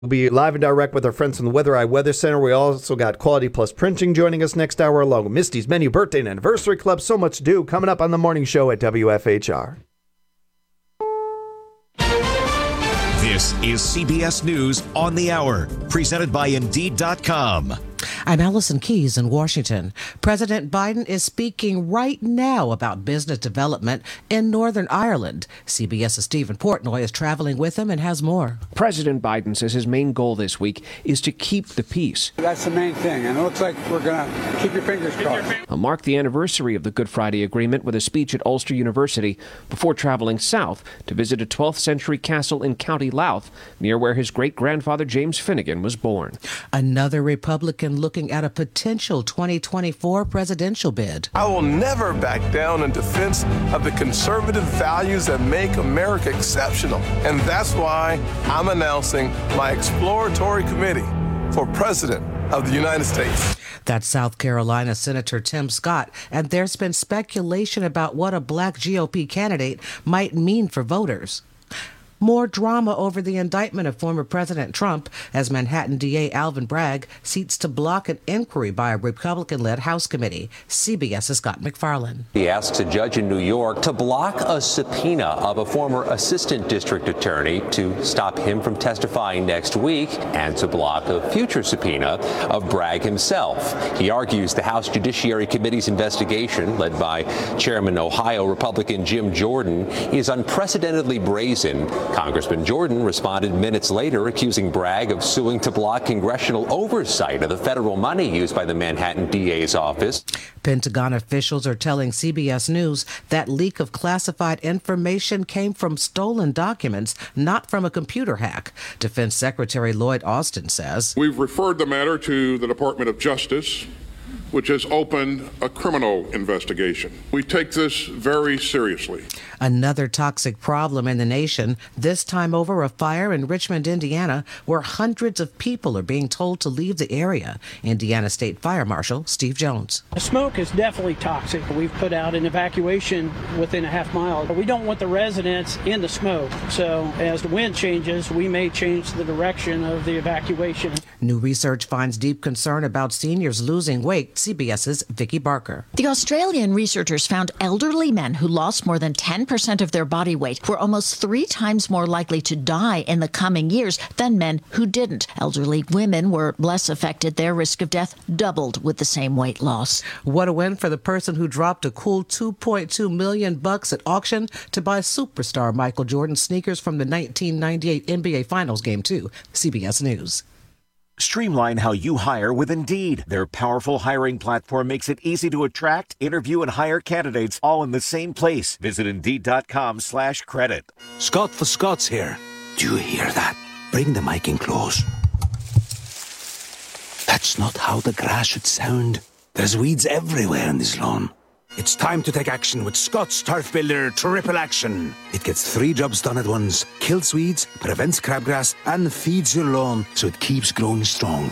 We'll be live and direct with our friends from the Weather Eye Weather Center. We also got Quality Plus Printing joining us next hour, along with Misty's Menu Birthday and Anniversary Club. So much to do coming up on the morning show at WFHR. This is CBS News on the Hour, presented by Indeed.com. I'm Allison Keyes in Washington. President Biden is speaking right now about business development in Northern Ireland. CBS's Stephen Portnoy is traveling with him and has more. President Biden says his main goal this week is to keep the peace. That's the main thing, and it looks like we're going to keep your fingers crossed. He'll mark the anniversary of the Good Friday Agreement with a speech at Ulster University before traveling south to visit a 12th century castle in County Louth, near where his great-grandfather James Finnegan was born. Another Republican looking at a potential 2024 presidential bid. I will never back down in defense of the conservative values that make America exceptional. And that's why I'm announcing my exploratory committee for President of the United States. That's South Carolina Senator Tim Scott, and there's been speculation about what a black GOP candidate might mean for voters. More drama over the indictment of former President Trump as Manhattan DA Alvin Bragg seeks to block an inquiry by a Republican-led House committee. CBS's Scott McFarland. He asks a judge in New York to block a subpoena of a former assistant district attorney to stop him from testifying next week and to block a future subpoena of Bragg himself. He argues the House Judiciary Committee's investigation, led by Chairman Ohio Republican Jim Jordan, is unprecedentedly brazen. Congressman Jordan responded minutes later, accusing Bragg of suing to block congressional oversight of the federal money used by the Manhattan DA's office. Pentagon officials are telling CBS News that leak of classified information came from stolen documents, not from a computer hack. Defense Secretary Lloyd Austin says, "We've referred the matter to the Department of Justice, which has opened a criminal investigation. We take this very seriously." Another toxic problem in the nation, this time over a fire in Richmond, Indiana, where hundreds of people are being told to leave the area. Indiana State Fire Marshal Steve Jones. The smoke is definitely toxic. We've put out an evacuation within a half mile. We don't want the residents in the smoke. So as the wind changes, we may change the direction of the evacuation. New research finds deep concern about seniors losing weight. CBS's Vicki Barker. The Australian researchers found elderly men who lost more than 10% of their body weight were almost 3 times more likely to die in the coming years than men who didn't. Elderly women were less affected. Their risk of death doubled with the same weight loss. What a win for the person who dropped a cool $2.2 million at auction to buy superstar Michael Jordan sneakers from the 1998 NBA Finals Game 2. CBS News. Streamline how you hire with Indeed. Their powerful hiring platform makes it easy to attract, interview, and hire candidates all in the same place. Visit Indeed.com/credit. Scott for Scott's here. Do you hear that? Bring the mic in close. That's not how the grass should sound. There's weeds everywhere in this lawn. It's time to take action with Scott's Turf Builder Triple Action. It gets 3 jobs done at once. Kills weeds, prevents crabgrass, and feeds your lawn so it keeps growing strong.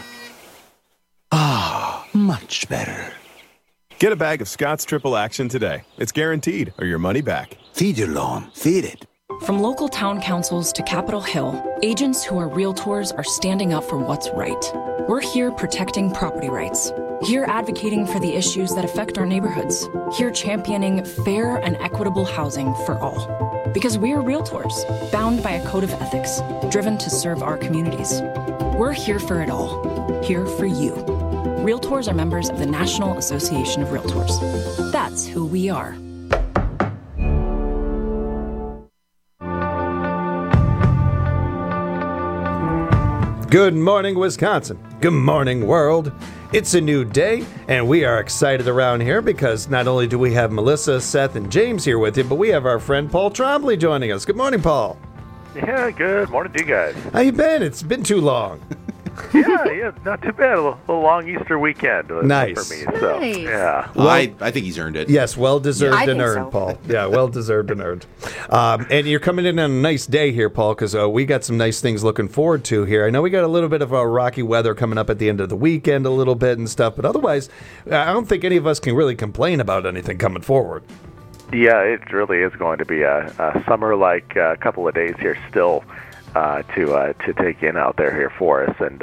Ah, much better. Get a bag of Scott's Triple Action today. It's guaranteed, or your money back. Feed your lawn. Feed it. From local town councils to Capitol Hill, agents who are realtors are standing up for what's right. We're here protecting property rights. Here advocating for the issues that affect our neighborhoods. Here championing fair and equitable housing for all. Because we are realtors, bound by a code of ethics, driven to serve our communities. We're here for it all. Here for you. Realtors are members of the National Association of Realtors. That's who we are. Good morning, Wisconsin. Good morning, world. It's a new day, and we are excited around here because not only do we have Melissa, Seth, and James here with you, but we have our friend Paul Trombley joining us. Good morning, Paul. Yeah, good morning to you guys. How you been? It's been too long. Yeah, not too bad. A little long Easter weekend nice. For me. So, nice. Yeah. Well, I think he's earned it. Yes, well-deserved and earned, so. Paul. Yeah, well-deserved and earned. And you're coming in on a nice day here, Paul, because we got some nice things looking forward to here. I know we got a little bit of rocky weather coming up at the end of the weekend a little bit and stuff, but otherwise, I don't think any of us can really complain about anything coming forward. Yeah, it really is going to be a summer-like couple of days here still. to take in out there here for us. And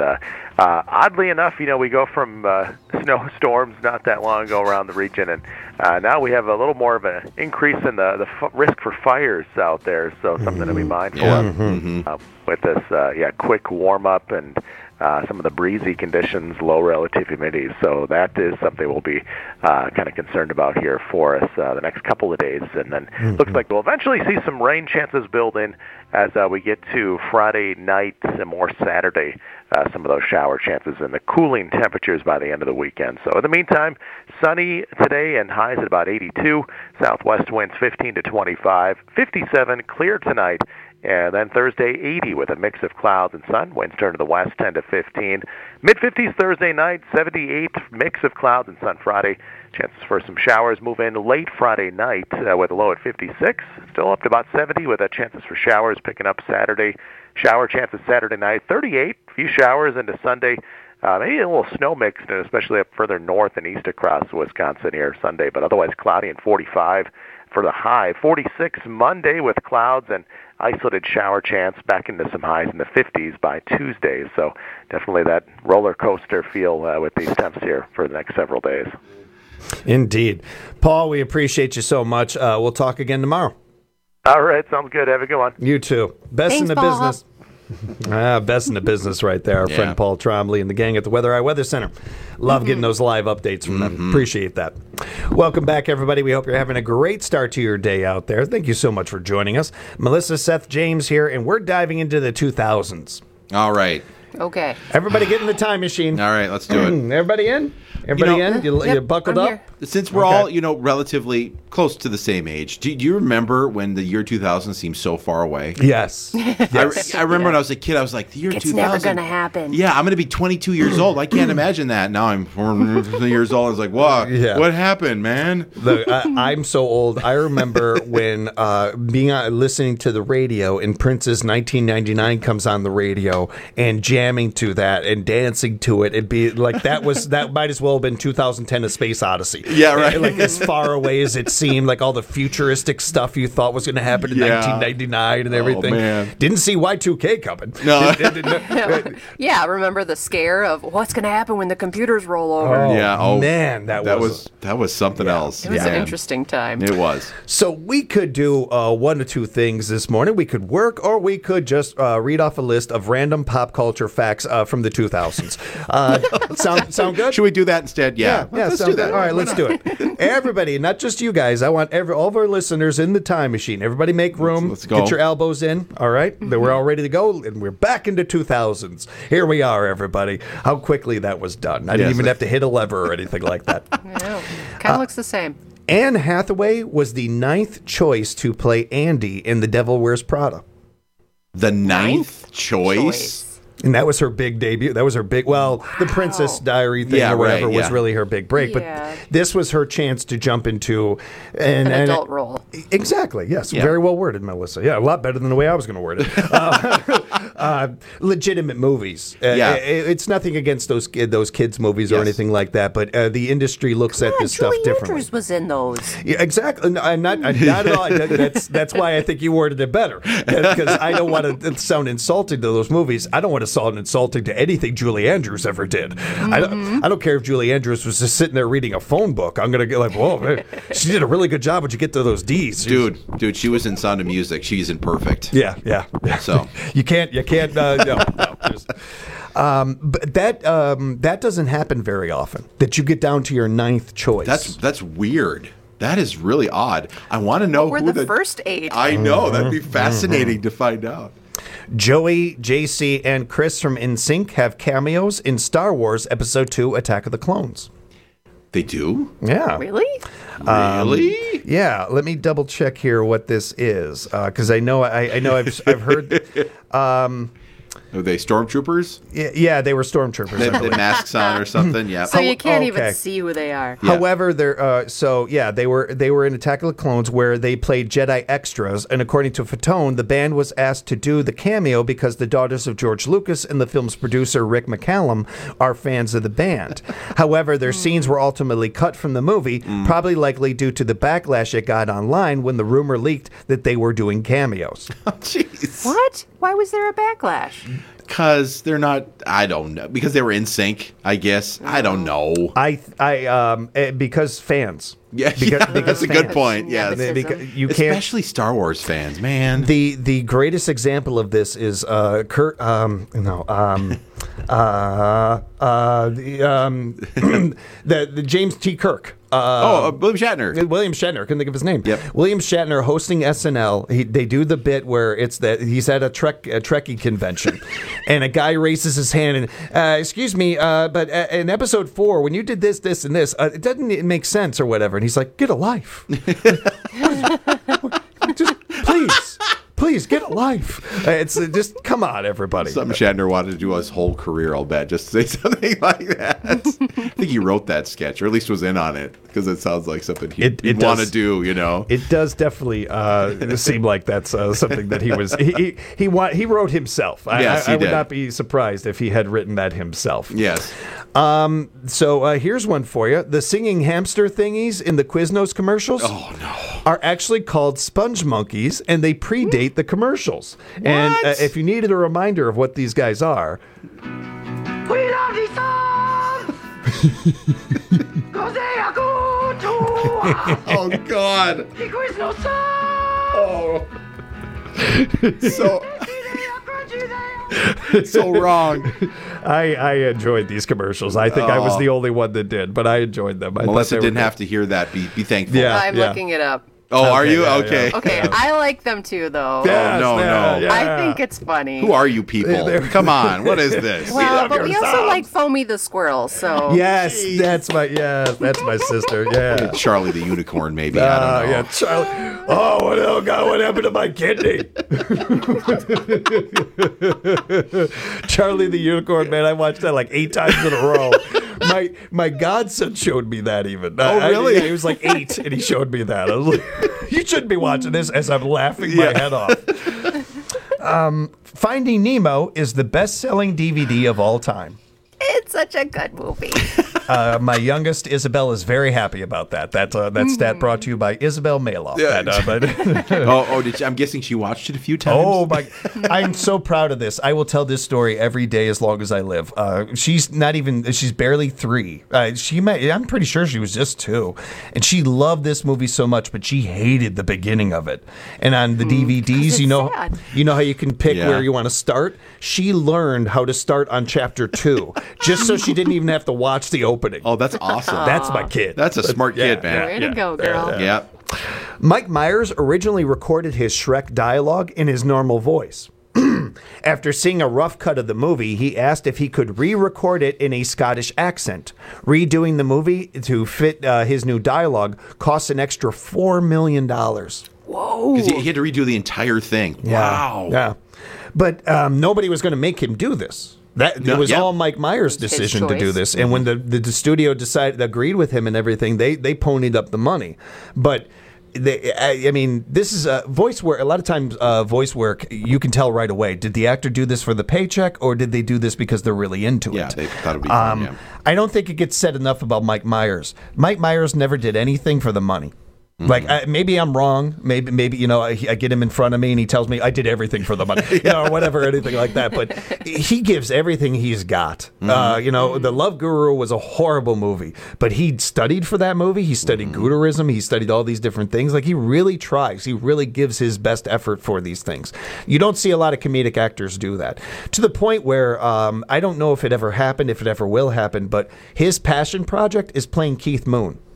oddly enough, we go from snowstorms not that long ago around the region, and now we have a little more of an increase in the risk for fires out there. So something to be mindful of with this quick warm up and some of the breezy conditions, low relative humidity. So that is something we'll be kind of concerned about here for us the next couple of days. And then looks like we'll eventually see some rain chances build in as we get to Friday night and more Saturday, some of those shower chances and the cooling temperatures by the end of the weekend. So in the meantime, sunny today and highs at about 82, southwest winds 15 to 25, 57, clear tonight. And then Thursday, 80 with a mix of clouds and sun. Winds turn to the west, 10 to 15. Mid-50s Thursday night, 78, mix of clouds and sun Friday. Chances for some showers move in late Friday night with a low at 56. Still up to about 70 with chances for showers picking up Saturday. Shower chances Saturday night, 38. A few showers into Sunday. Maybe a little snow mixed, especially up further north and east across Wisconsin here Sunday. But otherwise cloudy and 45 for the high. 46 Monday with clouds and isolated shower chance back into some highs in the 50s by Tuesday. So definitely that roller coaster feel with these temps here for the next several days. Indeed. Paul, we appreciate you so much. We'll talk again tomorrow. All right. Sounds good. Have a good one. You too. Best Thanks, in the Paul. business. Best in the business right there. Our friend Paul Trombley and the gang at the Weather Eye Weather Center. Love getting those live updates from them. Appreciate that. Welcome back, everybody. We hope you're having a great start to your day out there. Thank you so much for joining us. Melissa, Seth, James here, and we're diving into the 2000s. All right. Okay. Everybody get in the time machine. All right, let's do it. Everybody in? Everybody in? You buckled up? Since we're all, relatively close to the same age, do you remember when the year 2000 seemed so far away? Yes. I remember when I was a kid, I was like, the year 2000. It's never going to happen. Yeah, I'm going to be 22 years old. I can't imagine that. Now I'm 4 years old. I was like, what? Yeah. What happened, man? I'm so old. I remember when listening to the radio and Prince's 1999 comes on the radio and jamming to that and dancing to it. It'd be like that might as well have been 2010: A Space Odyssey. Yeah, right. Like as far away as it seemed, like all the futuristic stuff you thought was going to happen in 1999 and everything. Oh, man. Didn't see Y2K coming. No. Yeah, remember the scare of what's going to happen when the computers roll over? Man, that was something else. It was an interesting time. It was. So we could do one of two things this morning. We could work, or we could just read off a list of random pop culture facts from the 2000s. Sound good? Should we do that instead? Yeah. Let's do that. All right, let's do it. Everybody, not just you guys. I want all of our listeners in the time machine. Everybody make room. Let's go. Get your elbows in. All right? Then we're all ready to go, and we're back into 2000s. Here we are, everybody. How quickly that was done. I didn't even have to hit a lever or anything like that. No, kind of looks the same. Anne Hathaway was the 9th choice to play Andy in The Devil Wears Prada. The 9th choice? And that was her big debut. That was her big, the Princess Diary thing or whatever was really her big break. Yeah. But this was her chance to jump into an adult role. Exactly, yes. Yeah. Very well worded, Melissa. Yeah, a lot better than the way I was going to word it. Legitimate movies. It's nothing against those kids' movies or anything like that, but the industry looks at this stuff differently. Andrews was in those. Yeah, exactly. No, not at all. That's why I think you worded it better. Because I don't want to sound insulting to those movies. I don't want to sound insulting to anything Julie Andrews ever did. Mm-hmm. I don't care if Julie Andrews was just sitting there reading a phone book. I'm going to get like, whoa, man, she did a really good job when you get to those D's. Dude, she was in Sound of Music. She's in Perfect. Yeah. So you can't, no. But that doesn't happen very often, that you get down to your 9th choice. That's weird. That is really odd. I want to know who who the first 8. I know. That'd be fascinating to find out. Joey, JC, and Chris from NSYNC have cameos in Star Wars Episode 2, Attack of the Clones. They do? Yeah. Really? Really? Yeah. Let me double check here what this is, because I know I've heard. Are they stormtroopers? Yeah, they were stormtroopers. They had masks on or something. Yeah. So you can't even see who they are. Yeah. However, they were in Attack of the Clones where they played Jedi extras, and according to Fatone, the band was asked to do the cameo because the daughters of George Lucas and the film's producer Rick McCallum are fans of the band. However, their scenes were ultimately cut from the movie, probably likely due to the backlash it got online when the rumor leaked that they were doing cameos. Oh, jeez. What? Why was there a backlash? Because they're not. I don't know. Because they were in sync, I guess. I don't know. Because fans. Yeah, because that's a good point. Yeah, you can't. Especially Star Wars fans, man. The greatest example of this is Kurt. The James T. Kirk. William Shatner. William Shatner. Couldn't think of his name. Yep. William Shatner hosting SNL. They do the bit where it's that he's at a Trekkie convention, and a guy raises his hand and, excuse me, but in episode 4, when you did this, this, and this, it doesn't make sense or whatever. And he's like, get a life. Just please get a life. It's just come on, everybody. Something Shatner wanted to do his whole career, I'll bet, just to say something like that. I think he wrote that sketch, or at least was in on it, because it sounds like something he'd want to do. You know, it does definitely seem like that's something that he wrote himself. Yes, I would not be surprised if he had written that himself. Yes. So here's one for you. The singing hamster thingies in the Quiznos commercials are actually called sponge monkeys, and they predate the commercials. What? And if you needed a reminder of what these guys are... We love these songs! 'Cause they are good to us! Oh, God! The Quiznos songs! Oh. So wrong. I enjoyed these commercials. I think I was the only one that did, but I enjoyed them. Melissa didn't have to hear that. Be thankful. Yeah, I'm looking it up. Oh, are you? Yeah, okay. yeah. Okay, I like them too, though. Yes, no. yeah. I think it's funny. Who are you people? Come on. What is this? Well, but we also like Foamy the Squirrel, so... Yes, that's my sister. Yeah. Charlie the Unicorn, maybe. I don't know. Yeah, Charlie. Oh, what happened to my kidney? Charlie the Unicorn, man, I watched that like 8 times in a row. My godson showed me that even. Oh, really? He was like 8, and he showed me that. I was like, you shouldn't be watching this, as I'm laughing my head off. Finding Nemo is the best-selling DVD of all time. It's such a good movie. My youngest, Isabel, is very happy about that. That stat brought to you by Isabel Maloff. Yeah. I'm guessing she watched it a few times. Oh, my. I'm so proud of this. I will tell this story every day as long as I live. She's barely 3. I'm pretty sure she was just 2. And she loved this movie so much, but she hated the beginning of it. And on the DVDs, you know how you can pick where you want to start? She learned how to start on chapter 2, just so she didn't even have to watch the opening. Oh, that's awesome. That's my kid. That's a smart kid, man. Way to go, girl. Yeah. Mike Myers originally recorded his Shrek dialogue in his normal voice. After seeing a rough cut of the movie, he asked if he could re-record it in a Scottish accent. Redoing the movie to fit his new dialogue costs an extra $4 million. Whoa. Because he had to redo the entire thing. Yeah. Wow. Yeah. But nobody was going to make him do this. It was all Mike Myers' decision to do this. And when the studio agreed with him and everything, they ponied up the money. But this is voice work. A lot of times, voice work, you can tell right away. Did the actor do this for the paycheck, or did they do this because they're really into it? Yeah, they thought it would be fun. Yeah. I don't think it gets said enough about Mike Myers. Mike Myers never did anything for the money. Mm-hmm. Like, maybe I'm wrong. Maybe I get him in front of me and he tells me I did everything for the money, or whatever, anything like that. But he gives everything he's got. Mm-hmm. The Love Guru was a horrible movie, but he studied for that movie. He studied Guruism. He studied all these different things. Like, he really tries. He really gives his best effort for these things. You don't see a lot of comedic actors do that, to the point where I don't know if it ever happened, if it ever will happen, but his passion project is playing Keith Moon.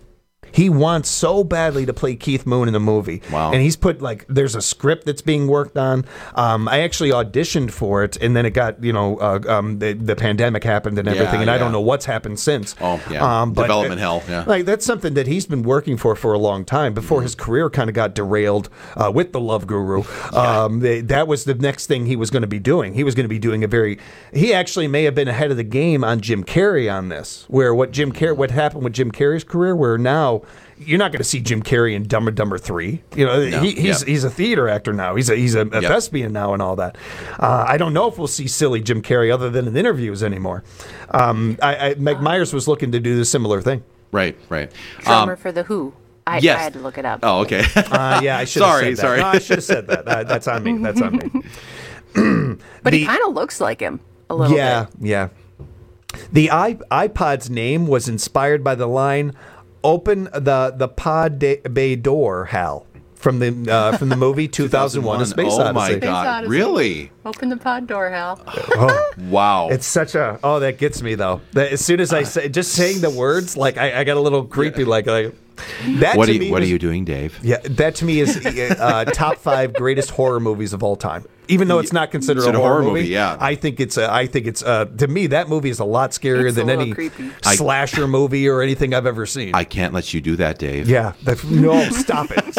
He wants so badly to play Keith Moon in a movie. Wow. And he's put, there's a script that's being worked on. I actually auditioned for it, and then it got, the pandemic happened and everything, and I don't know what's happened since. Oh, yeah. But Development hell, yeah. that's something that he's been working for a long time before his career kind of got derailed with The Love Guru. That was the next thing he was going to be doing. He was going to be doing he actually may have been ahead of the game on Jim Carrey on this, where what happened with Jim Carrey's career, where now you're not going to see Jim Carrey in Dumb and Dumber 3. He's a theater actor now. He's a thespian now and all that. I don't know if we'll see silly Jim Carrey other than in interviews anymore. Meg Myers was looking to do the similar thing. Right. Drummer for The Who. I had to look it up. Oh, okay. I should have said that. Sorry. No, I should have said that. That's on me. That's on me. But he kind of looks like him a little bit. Yeah. The iPod's name was inspired by the line, "Open the pod bay door, Hal," from the movie 2001: A Space Odyssey. Oh my God! Really? Open the pod door, Hal. Wow! It's such a that gets me though. That as soon as I say just saying the words, I got a little creepy. That what to are me you doing, Dave? Yeah, that to me is top 5 greatest horror movies of all time. Even though it's not considered a horror movie, yeah. I think it's to me that movie is a lot scarier than any slasher movie or anything I've ever seen. I can't let you do that, Dave. Yeah, no, stop it.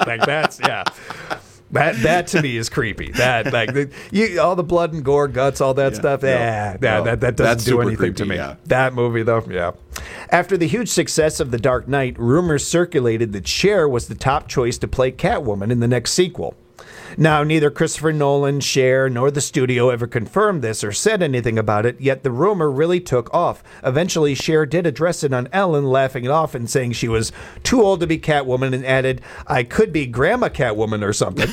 That to me is creepy. That all the blood and gore, guts, all that stuff. That doesn't do anything to me. Yeah. That movie though, yeah. After the huge success of The Dark Knight, rumors circulated that Cher was the top choice to play Catwoman in the next sequel. Now, neither Christopher Nolan, Cher, nor the studio ever confirmed this or said anything about it, yet the rumor really took off. Eventually, Cher did address it on Ellen, laughing it off and saying she was too old to be Catwoman, and added, "I could be Grandma Catwoman or something."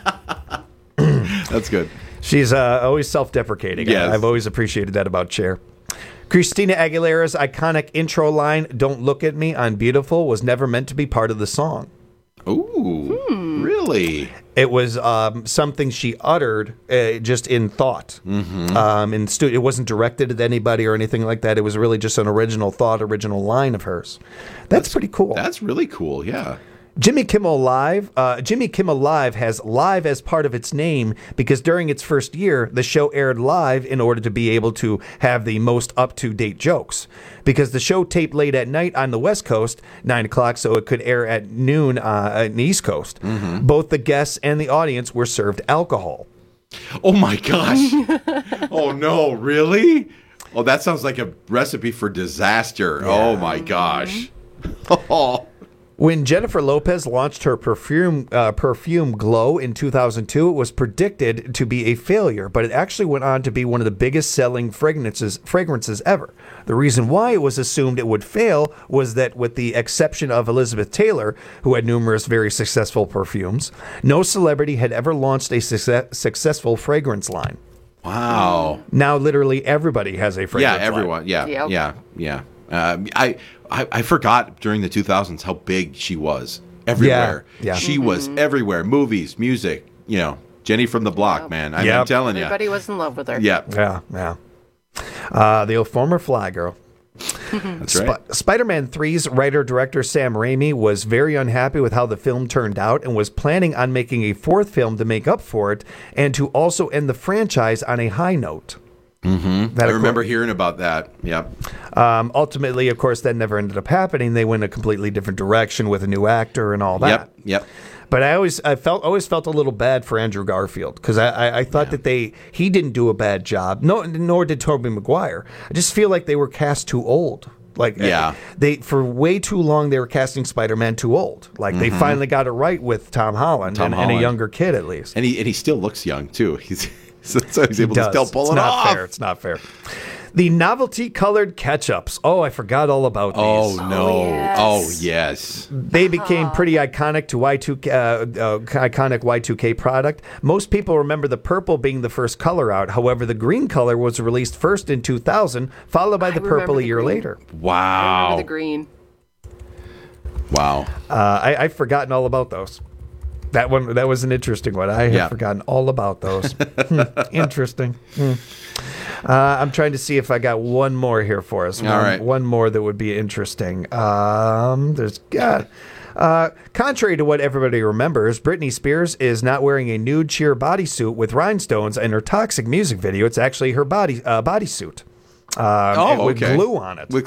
That's good. She's always self-deprecating. Yes. I've always appreciated that about Cher. Christina Aguilera's iconic intro line, "Don't look at me, I'm beautiful," was never meant to be part of the song. Ooh, really? It was something she uttered just in thought. Mm-hmm. It wasn't directed at anybody or anything like that. It was really just an original thought, original line of hers. That's pretty cool. That's really cool, yeah. Jimmy Kimmel Live has live as part of its name because during its first year, the show aired live in order to be able to have the most up-to-date jokes. Because the show taped late at night on the West Coast, 9 o'clock, so it could air at noon on the East Coast. Mm-hmm. Both the guests and the audience were served alcohol. Oh, my gosh. Oh, no, really? Oh, that sounds like a recipe for disaster. Yeah. Oh, my gosh. Oh. When Jennifer Lopez launched her perfume Glow in 2002, it was predicted to be a failure, but it actually went on to be one of the biggest selling fragrances ever. The reason why it was assumed it would fail was that, with the exception of Elizabeth Taylor, who had numerous very successful perfumes, no celebrity had ever launched a successful fragrance line. Wow. Now literally everybody has a fragrance line. Yeah, everyone. Yeah. I forgot during the 2000s how big she was everywhere. Yeah. She was everywhere. Movies, music, Jenny from the Block, man. I'm telling you. Everybody was in love with her. Yeah. The former Fly Girl. That's right. Spider-Man 3's writer-director Sam Raimi was very unhappy with how the film turned out and was planning on making a 4th film to make up for it and to also end the franchise on a high note. Mm-hmm. I remember hearing about that. Yep. Ultimately, of course, that never ended up happening. They went a completely different direction with a new actor and all that. Yep. But I always felt a little bad for Andrew Garfield because I thought that he didn't do a bad job. No, nor did Tobey Maguire. I just feel like they were cast too old. They for way too long they were casting Spider-Man too old. They finally got it right with Tom Holland and a younger kid at least. And he still looks young too. So he's able to still pull it off. It's not fair. The novelty-colored ketchups. Oh, I forgot all about these. Oh, no. Yes. Oh, yes. They became pretty iconic to iconic Y2K product. Most people remember the purple being the first color out. However, the green color was released first in 2000, followed by the purple a year later. Wow. I remember the green. Wow. I've forgotten all about those. That was an interesting one. I have forgotten all about those. Interesting. I'm trying to see if I got one more here for us. All right. One more that would be interesting. Contrary to what everybody remembers, Britney Spears is not wearing a nude sheer bodysuit with rhinestones in her Toxic music video. It's actually her bodysuit. With glue on it.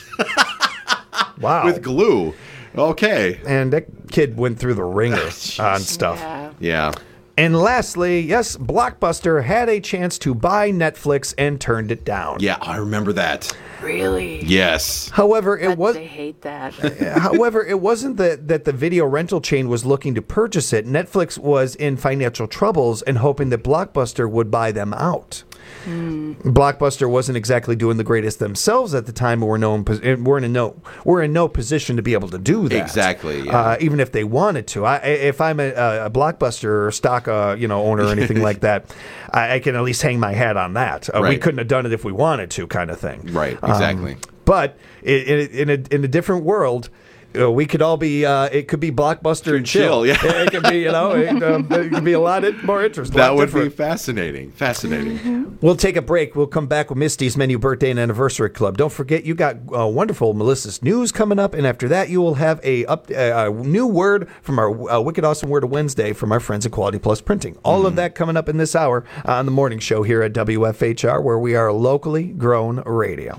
Wow. With glue. Okay. And that kid went through the ringer on stuff. Yeah. And lastly, yes, Blockbuster had a chance to buy Netflix and turned it down. Yeah, I remember that. Really? Yes. However, it was. They hate that. However, it wasn't that the video rental chain was looking to purchase it. Netflix was in financial troubles and hoping that Blockbuster would buy them out. Blockbuster wasn't exactly doing the greatest themselves at the time. We're in no position to be able to do that. Exactly. Yeah. Even if they wanted to. If I'm a Blockbuster stock owner or anything like that, I can at least hang my hat on that. Right. We couldn't have done it if we wanted to, kind of thing. Right. Exactly. But in a different world, we could all be. It could be Blockbuster and chill. Yeah. It could be. It could be a lot more interesting. That would be fascinating. Fascinating. We'll take a break. We'll come back with Misty's Menu Birthday and Anniversary Club. Don't forget, you got wonderful Melissa's News coming up, and after that, you will have a new word from our Wicked Awesome Word of Wednesday from our friends at Quality Plus Printing. All of that coming up in this hour on the morning show here at WFHR, where we are locally grown radio.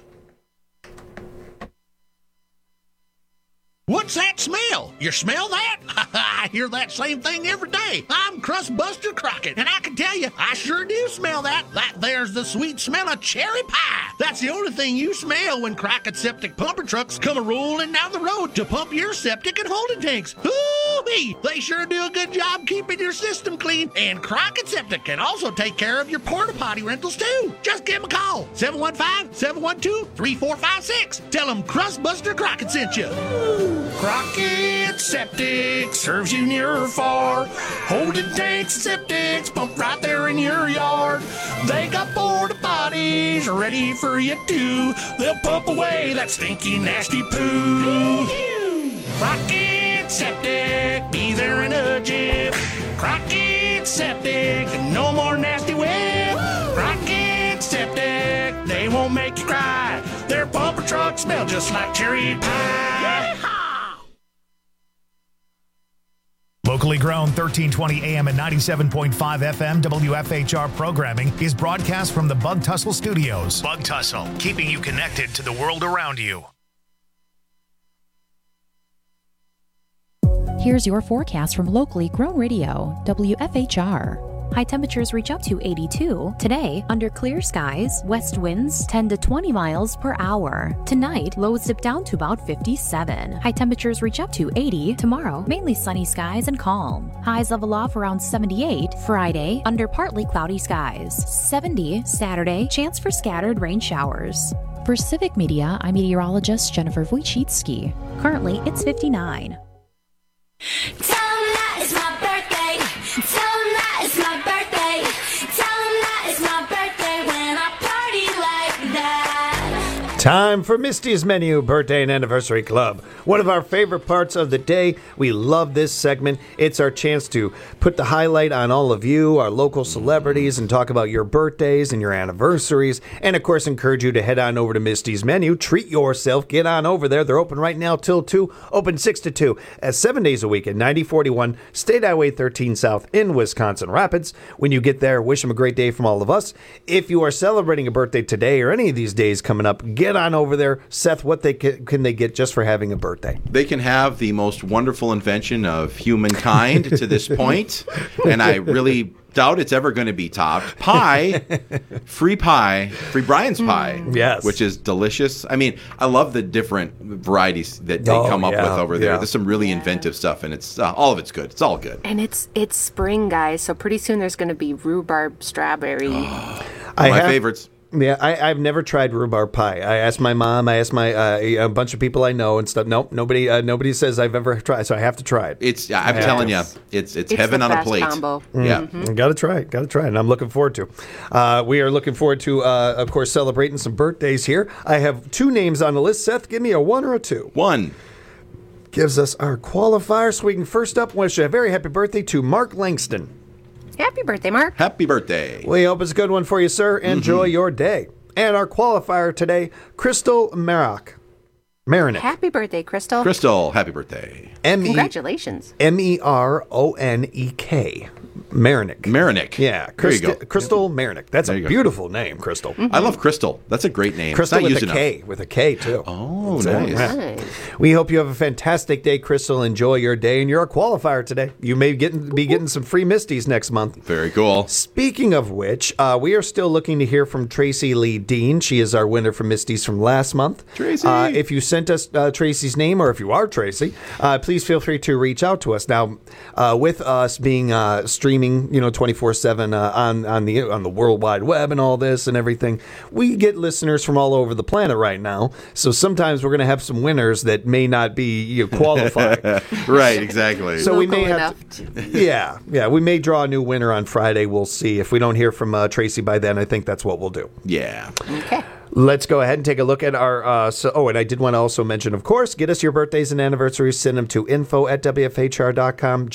What's that smell? You smell that? I hear that same thing every day. I'm Crustbuster Crockett, and I can tell you, I sure do smell that. That there's the sweet smell of cherry pie. That's the only thing you smell when Crockett Septic pumper trucks come a-rolling down the road to pump your septic and holding tanks. Hoo-wee! They sure do a good job keeping your system clean, and Crockett Septic can also take care of your porta potty rentals too. Just give them a call, 715-712-3456. Tell them Crustbuster Crockett sent you. Crockett Septic serves you near or far. Holding tanks and septics pump right there in your yard. They got porta potties ready for you too. They'll pump away that stinky, nasty poo. Crockett Septic, be there in a jiff. Crockett Septic, no more nasty whip. Crockett Septic, they won't make you cry. Their pumper trucks smell just like cherry pie. Locally grown 1320 AM and 97.5 FM WFHR programming is broadcast from the Bug Tussle Studios. Bug Tussle, keeping you connected to the world around you. Here's your forecast from locally grown radio, WFHR. High temperatures reach up to 82. Today, under clear skies, west winds 10 to 20 miles per hour. Tonight, lows dip down to about 57. High temperatures reach up to 80. Tomorrow, mainly sunny skies and calm. Highs level off around 78. Friday, under partly cloudy skies. 70. Saturday, chance for scattered rain showers. For Civic Media, I'm meteorologist Jennifer Wojcicki. Currently, it's 59. Tell 'em that it's my birthday. Tell 'em that it's my birthday. Tell 'em that it's my birthday when I party like that. Time for Misty's Menu Birthday and Anniversary Club. One of our favorite parts of the day. We love this segment. It's our chance to put the highlight on all of you, our local celebrities, and talk about your birthdays and your anniversaries. And, of course, encourage you to head on over to Misty's Menu. Treat yourself. Get on over there. They're open right now till 2. Open 6 to 2. 7 days a week at 9041 State Highway 13 South in Wisconsin Rapids. When you get there, wish them a great day from all of us. If you are celebrating a birthday today or any of these days coming up, get on over there. Seth, what can they get just for having a birthday? They can have the most wonderful invention of humankind to this point, and I really doubt it's ever going to be topped. Free Brian's pie, yes, which is delicious. I mean, I love the different varieties that they come up with over there. There's some really inventive stuff, and it's all of it's good. It's all good. And it's spring, guys, so pretty soon there's going to be rhubarb strawberry. My favorites. Yeah, I've never tried rhubarb pie. I asked my mom. I asked my a bunch of people I know and stuff. Nope, nobody says I've ever tried. So I have to try it. I'm telling you, it's heaven on a plate. Combo. Yeah, got to try it. And I'm looking forward to. We are looking forward to, of course, celebrating some birthdays here. I have 2 names on the list. Seth, give me a 1 or a 2. 1 gives us our qualifier. So we can first up wish a very happy birthday to Mark Langston. Happy birthday, Mark. Happy birthday. We hope it's a good one for you, sir. Enjoy your day. And our qualifier today, Crystal Marinick. Happy birthday, Crystal. Crystal, happy birthday. Congratulations. Meronek. Marinick. Yeah. There you go. Crystal Marinick. That's a beautiful name, Crystal. I love Crystal. That's a great name. Crystal It's not with used a K. enough. With a K, too. Oh, So, nice. yeah. We hope you have a fantastic day, Crystal. Enjoy your day. And you're a qualifier today. You may be getting some free Misties next month. Very cool. Speaking of which, we are still looking to hear from Tracy Lee Dean. She is our winner for Misties from last month. Tracy. If you sent us Tracy's name, or if you are Tracy, please feel free to reach out to us. Now, with us being streaming, 24/7 on the World Wide Web and all this and everything, we get listeners from all over the planet right now. So sometimes we're going to have some winners that may not be qualified. Right, exactly. So we may have to, we may draw a new winner on Friday. We'll see. If we don't hear from Tracy by then, I think that's what we'll do. Yeah. Okay. Let's go ahead and take a look at our... and I did want to also mention, of course, get us your birthdays and anniversaries. Send them to info@wfhr.com,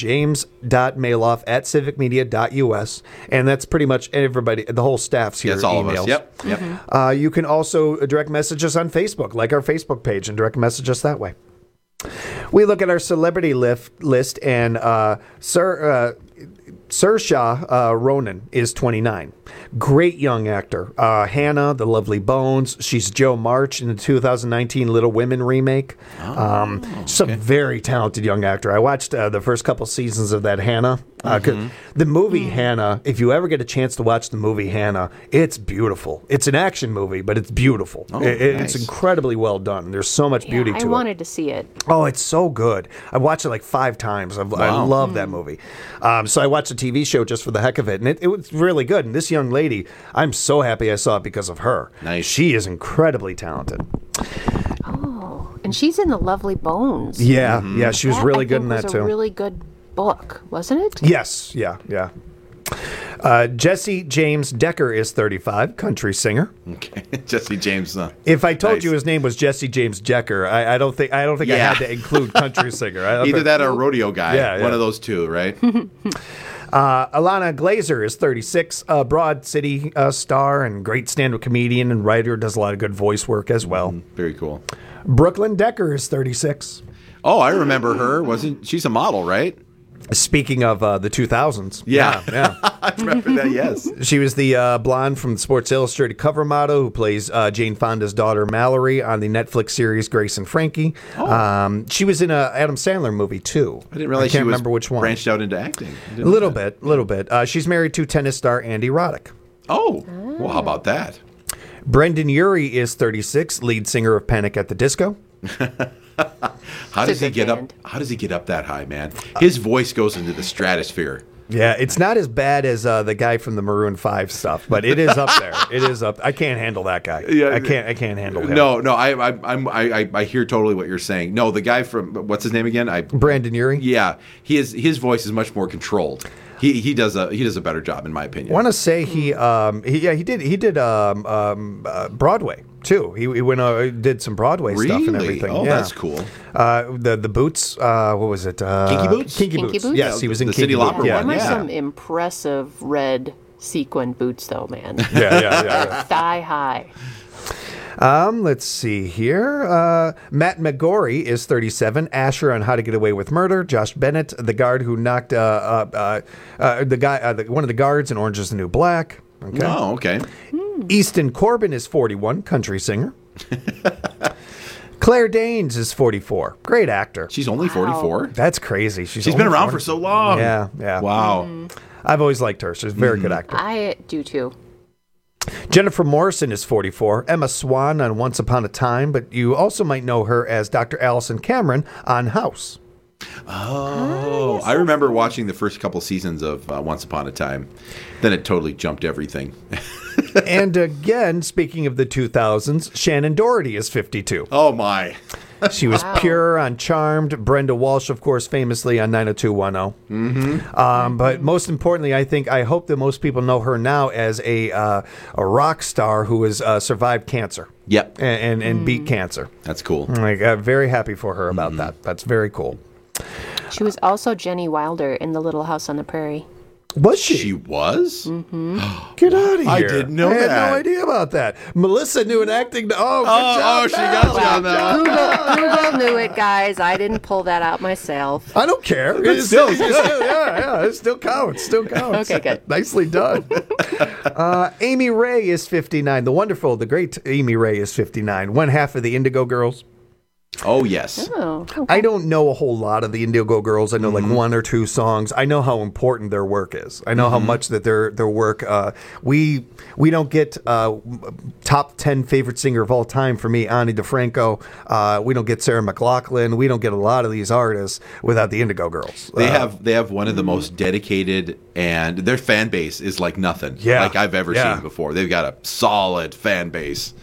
james.mailoff@civicmedia.us. And that's pretty much everybody, the whole staff's here. That's all emails. of us. Yep. You can also direct message us on Facebook, like our Facebook page, and direct message us that way. We look at our celebrity list, and Saoirse Ronan is 29. Great young actor. Hannah, The Lovely Bones. She's Joe March in the 2019 Little Women remake. She's a very talented young actor. I watched the first couple seasons of that Hannah. The movie Hannah, if you ever get a chance to watch the movie Hannah, it's beautiful. It's an action movie, but it's beautiful. It's incredibly well done. There's so much beauty to it. I wanted to see it. Oh, it's so good. I watched it like 5 times. I love that movie. So I watched a TV show just for the heck of it, and it was really good. And this young lady, I'm so happy I saw it because of her. Nice. She is incredibly talented. Oh, and she's in The Lovely Bones. Yeah, yeah, she was really good in that was too. a really good book, wasn't it? Yes, yeah. Jesse James Decker is 35, country singer. Okay, Jesse James. If I told you his name was Jesse James Decker, I don't think I had to include country singer. Either that or a rodeo guy. Yeah. One of those two, right? Alana Glazer is 36, a Broad City star and great stand-up comedian and writer, does a lot of good voice work as well. Very cool. Brooklyn Decker is 36. Oh, I remember her. She's a model, right? Speaking of the 2000s. Yeah. I remember that, yes. She was the blonde from the Sports Illustrated cover model who plays Jane Fonda's daughter Mallory on the Netflix series Grace and Frankie. She was in a Adam Sandler movie too. I didn't realize I can't she was remember which one. branched out into acting. A little bit. She's married to tennis star Andy Roddick. Oh, well, how about that? Brendan Urie is 36, lead singer of Panic at the Disco. How does he get up that high, man? His voice goes into the stratosphere. Yeah, it's not as bad as the guy from the Maroon 5 stuff, but it is up there. It is up. I can't handle that guy. Yeah, I can't handle him. No, I hear totally what you're saying. No, the guy from what's his name again? Brandon Urie. Yeah, his voice is much more controlled. He does a better job, in my opinion. I want to say he did Broadway too. He went did some Broadway stuff and everything. Oh, yeah. that's cool. The Boots. What was it? Kinky Boots. Kinky Boots. Yes, he was in the Kinky Cyndi Lauper Boots. one. Them are some impressive red sequin boots, though, man. Yeah. Thigh high. Let's see here. Matt McGorry is 37. Asher on How to Get Away with Murder. Josh Bennett, the guard who knocked one of the guards in Orange Is the New Black. Okay. Oh, okay. Easton Corbin is 41. Country singer. Claire Danes is 44. Great actor. She's only 44? That's crazy. She's been around for so long. Yeah. Wow. I've always liked her. She's a very good actor. I do too. Jennifer Morrison is 44. Emma Swan on Once Upon a Time, but you also might know her as Dr. Allison Cameron on House. Oh, I remember watching the first couple seasons of Once Upon a Time. Then it totally jumped everything. And again, speaking of the 2000s, Shannon Doherty is 52. Oh, my. She was pure on Charmed. Brenda Walsh, of course, famously on 90210. Mm-hmm. But most importantly, I hope that most people know her now as a rock star who has survived cancer. Yep. And beat cancer. That's cool. Very happy for her about that. That's very cool. She was also Jenny Wilder in The Little House on the Prairie. Was she? She was? Get out of here. I didn't know I that. had no idea about that. Melissa knew an acting. Oh, good job. She got you on that. Google knew it, guys. I didn't pull that out myself. I don't care. But still, it still counts. Still counts. Okay, good. Nicely done. Amy Ray is 59. The great Amy Ray is 59. One half of the Indigo Girls. Oh, yes. Oh, okay. I don't know a whole lot of the Indigo Girls. I know like one or two songs. I know how important their work is. I know how much that their work. We don't get top 10 favorite singer of all time for me, Ani DeFranco. We don't get Sarah McLachlan. We don't get a lot of these artists without the Indigo Girls. They have one of the most dedicated, and their fan base is like nothing like I've ever seen before. They've got a solid fan base.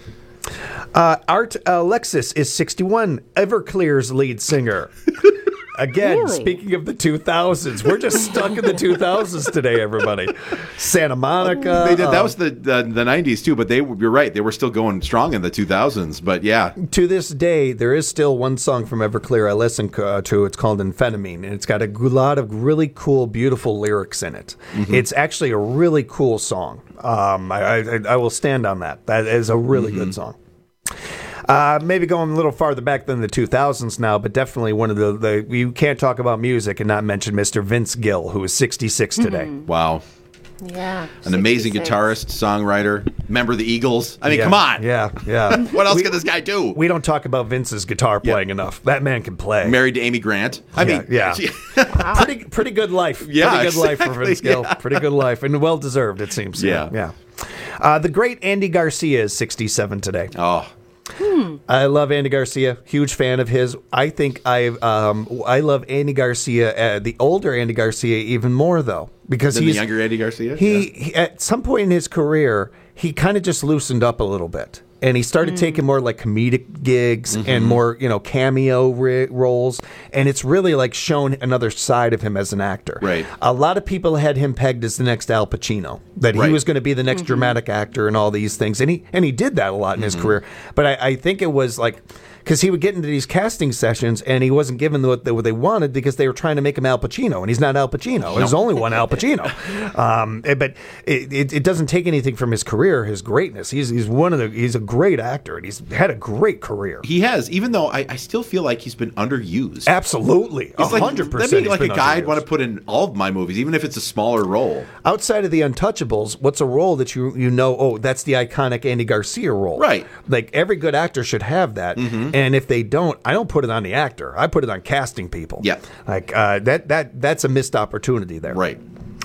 Art Alexis is 61, Everclear's lead singer. Again, Really? Speaking of the 2000s, we're just stuck in the 2000s today, everybody. Santa Monica. They did. That was the 90s too, but you're right. They were still going strong in the 2000s. But yeah, to this day, there is still one song from Everclear I listen to. It's called Amphetamine, and it's got a lot of really cool, beautiful lyrics in it. It's actually a really cool song. I will stand on that. That is a really good song. Maybe going a little farther back than the 2000s now, but definitely one of the you can't talk about music and not mention Mr. Vince Gill, who is 66 today. Wow. Yeah. An amazing 66. guitarist, songwriter, member of the Eagles. I mean, come on. Yeah. What else can this guy do? We don't talk about Vince's guitar playing enough. That man can play. Married to Amy Grant. I mean, pretty good life. Yeah, pretty good life for exactly, Vince Gill. yeah. Pretty good life, and well deserved, it seems. Yeah. The great Andy Garcia is 67 today. Oh. I love Andy Garcia. Huge fan of his. I think I love Andy Garcia, the older Andy Garcia, even more though, because Than he's the younger Andy Garcia. He at some point in his career, he kind of just loosened up a little bit. And he started taking more like comedic gigs and more, cameo roles. And it's really like shown another side of him as an actor. Right. A lot of people had him pegged as the next Al Pacino, that he was going to be the next dramatic actor and all these things. And he did that a lot in his career. But I think it was like, because he would get into these casting sessions and he wasn't given what they wanted because they were trying to make him Al Pacino, and he's not Al Pacino. There's only one Al Pacino. But it doesn't take anything from his career, his greatness. He's a great actor, and he's had a great career. He has, even though I still feel like he's been underused. Absolutely, 100%. That'd be like a guy I'd want to put in all of my movies, even if it's a smaller role. Outside of The Untouchables, what's a role that you know? Oh, that's the iconic Andy Garcia role. Right. Like every good actor should have that. And if they don't, I don't put it on the actor. I put it on casting people. Yeah. Like that's a missed opportunity there. Right.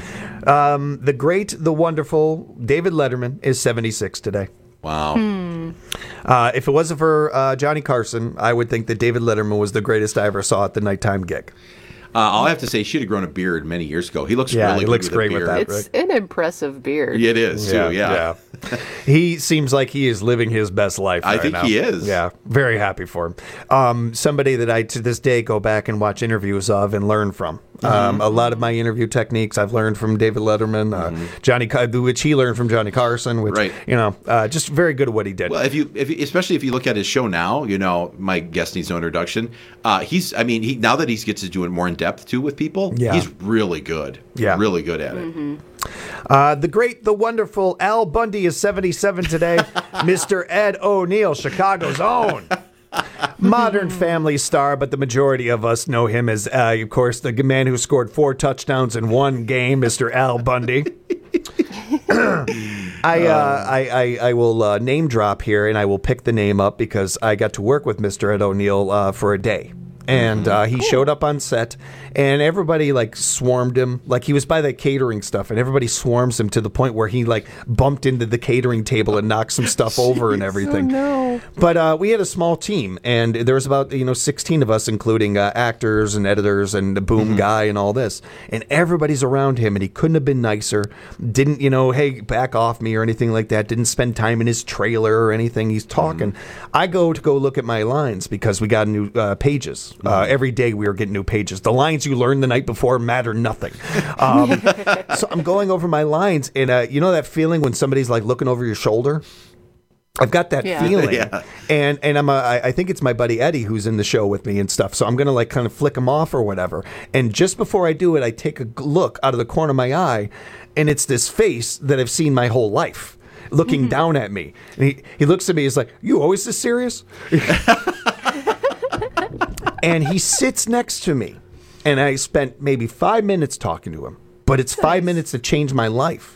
The great, the wonderful David Letterman is 76 today. Wow. If it wasn't for Johnny Carson, I would think that David Letterman was the greatest I ever saw at the nighttime gig. I'll have to say, she should have grown a beard many years ago. He looks really he good looks with great a beard. with that. It's an impressive beard. It is, too, yeah. He seems like he is living his best life I right think now. he is. Yeah, very happy for him. Somebody that I, to this day, go back and watch interviews of and learn from. A lot of my interview techniques I've learned from David Letterman, which he learned from Johnny Carson, which, just very good at what he did. Well, especially if you look at his show now, my guest needs no introduction. Now that he gets to do it more in depth, too, with people, he's really good. Yeah. Really good at it. The great, the wonderful Al Bundy is 77 today. Mr. Ed O'Neill, Chicago's own. Modern Family star, but the majority of us know him as, of course, the man who scored 4 touchdowns in one game, Mr. Al Bundy. I will name drop here, and I will pick the name up because I got to work with Mr. Ed O'Neill for a day. And he showed up on set, and everybody swarmed him. Like he was by the catering stuff, and everybody swarms him to the point where he bumped into the catering table and knocked some stuff over and everything. Oh, no. But we had a small team, and there was about 16 of us, including actors and editors and the boom guy and all this. And everybody's around him, and he couldn't have been nicer. Didn't hey, back off me or anything like that. Didn't spend time in his trailer or anything. He's talking. I go look at my lines because we got new pages. Every day we were getting new pages. The lines you learned the night before matter nothing. So I'm going over my lines, and you know that feeling when somebody's looking over your shoulder? I've got that feeling, and I think it's my buddy Eddie who's in the show with me and stuff. So I'm gonna like kind of flick him off or whatever. And just before I do it, I take a look out of the corner of my eye, and it's this face that I've seen my whole life, looking down at me. And he looks at me. He's like, "You always this serious?" And he sits next to me, and I spent maybe 5 minutes talking to him. But it's 5 minutes that changed my life.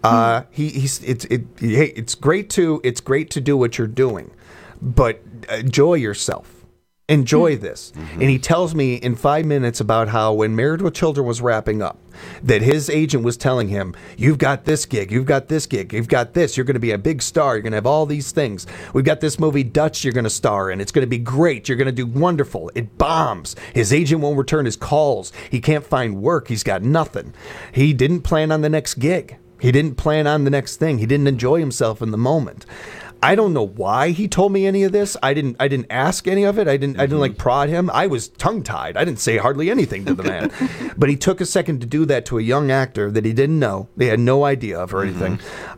It's great to do what you're doing, but enjoy yourself. Enjoy this. And he tells me in 5 minutes about how when Married with Children was wrapping up, that his agent was telling him, "You've got this gig, you've got this gig, you've got this. You're going to be a big star. You're going to have all these things. We've got this movie Dutch you're going to star in. It's going to be great. You're going to do wonderful." It bombs. His agent won't return his calls. He can't find work. He's got nothing. He didn't plan on the next gig. He didn't plan on the next thing. He didn't enjoy himself in the moment. I don't know why he told me any of this. I didn't ask any of it. I didn't like prod him. I was tongue-tied. I didn't say hardly anything to the man. But he took a second to do that to a young actor that he didn't know. They had no idea of or anything.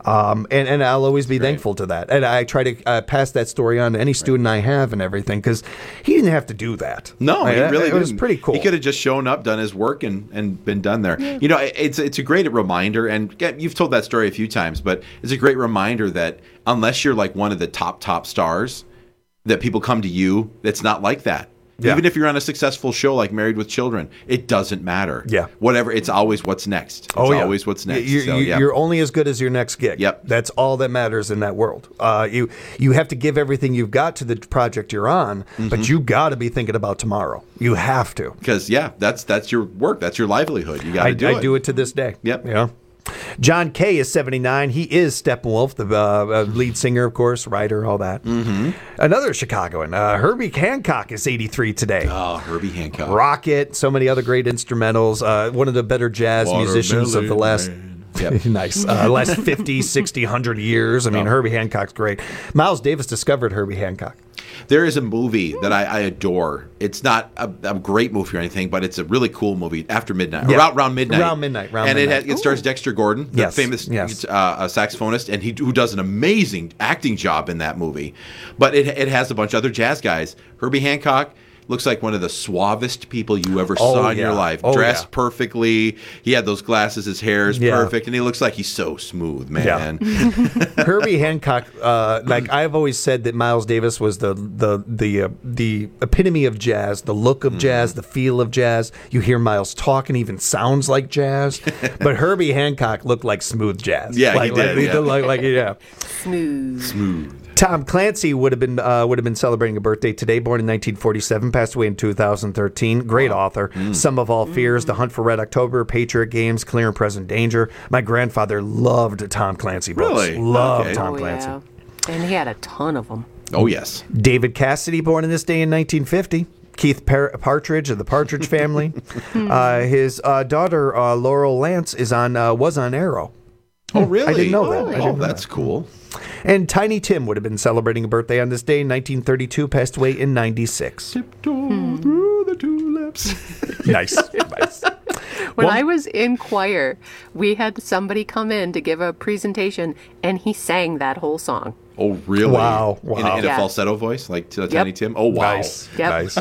And I'll always be thankful to that. And I try to pass that story on to any student I have and everything, because he didn't have to do that. No, he really didn't. It was pretty cool. He could have just shown up, done his work, and been done there. Yeah. You know, it's a great reminder, and you've told that story a few times, but it's a great reminder that unless you're like one of the top stars, that people come to you. It's not like that. Yeah. Even if you're on a successful show like Married with Children, it doesn't matter. Yeah. Whatever. It's always what's next. It's always what's next. You're only as good as your next gig. Yep. That's all that matters in that world. You have to give everything you've got to the project you're on, but you got to be thinking about tomorrow. You have to. Because, that's your work. That's your livelihood. You got to do it. I do it to this day. Yep. Yeah. John Kay is 79. He is Steppenwolf, the lead singer, of course, writer, all that. Another Chicagoan, Herbie Hancock, is 83 today. Oh, Herbie Hancock. Rocket, so many other great instrumentals. One of the better jazz musicians of the last... Nice. Last 50, 60, 100 years. I mean, Herbie Hancock's great. Miles Davis discovered Herbie Hancock. There is a movie that I adore. It's not a great movie or anything, but it's a really cool movie. After Midnight, around midnight. And it stars Dexter Gordon, the famous saxophonist, and who does an amazing acting job in that movie. But it has a bunch of other jazz guys. Herbie Hancock looks like one of the suavest people you ever saw in your life. Dressed perfectly. He had those glasses. His hair is perfect. And he looks like he's so smooth, man. Yeah. Herbie Hancock, like I've always said that Miles Davis was the epitome of jazz, the look of jazz, the feel of jazz. You hear Miles talk and even sounds like jazz. But Herbie Hancock looked like smooth jazz. Yeah, he did. Smooth. Tom Clancy would have been celebrating a birthday today. Born in 1947, passed away in 2013. Great author. Some of All Fears, The Hunt for Red October, Patriot Games, Clear and Present Danger. My grandfather loved Tom Clancy books. Really? Loved Tom Clancy. Yeah. And he had a ton of them. Oh, yes. David Cassidy, born in this day in 1950. Keith Partridge of the Partridge Family. His daughter, Laurel Lance, was on Arrow. Oh, really? I didn't know that. Oh, that's cool. And Tiny Tim would have been celebrating a birthday on this day in 1932, passed away in 96. Tiptoe through the tulips. Nice. When I was in choir, we had somebody come in to give a presentation, and he sang that whole song. Oh, really? Wow. In a falsetto voice, like Tiny Tim? Oh, wow. Nice. Yep. Nice.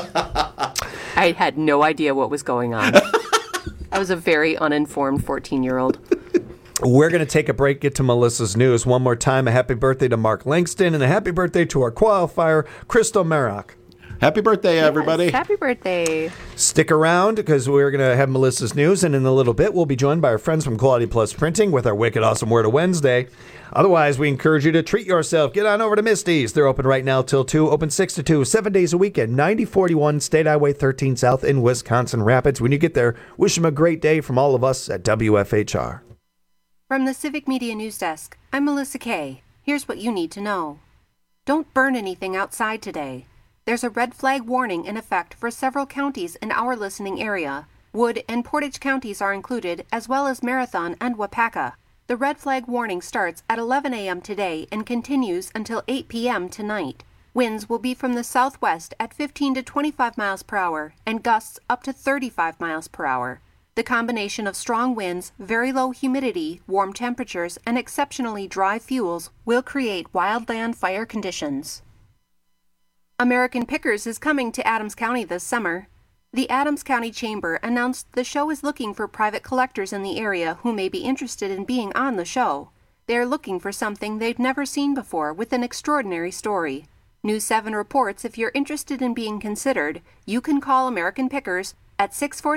I had no idea what was going on. I was a very uninformed 14-year-old. We're going to take a break, get to Melissa's news. One more time, a happy birthday to Mark Langston and a happy birthday to our qualifier, Crystal Merrock. Happy birthday, everybody. Happy birthday. Stick around because we're going to have Melissa's news, and in a little bit, we'll be joined by our friends from Quality Plus Printing with our Wicked Awesome Word of Wednesday. Otherwise, we encourage you to treat yourself. Get on over to Misty's. They're open right now till 2, open 6 to 2, 7 days a week at 9041 State Highway 13 South in Wisconsin Rapids. When you get there, wish them a great day from all of us at WFHR. From the Civic Media News Desk, I'm Melissa Kay. Here's what you need to know. Don't burn anything outside today. There's a red flag warning in effect for several counties in our listening area. Wood and Portage counties are included, as well as Marathon and Wapaka. The red flag warning starts at 11 a.m. today and continues until 8 p.m. tonight. Winds will be from the southwest at 15 to 25 miles per hour and gusts up to 35 miles per hour. The combination of strong winds, very low humidity, warm temperatures, and exceptionally dry fuels will create wildland fire conditions. American Pickers is coming to Adams County this summer. The Adams County Chamber announced the show is looking for private collectors in the area who may be interested in being on the show. They are looking for something they've never seen before with an extraordinary story. News 7 reports if you're interested in being considered, you can call American Pickers at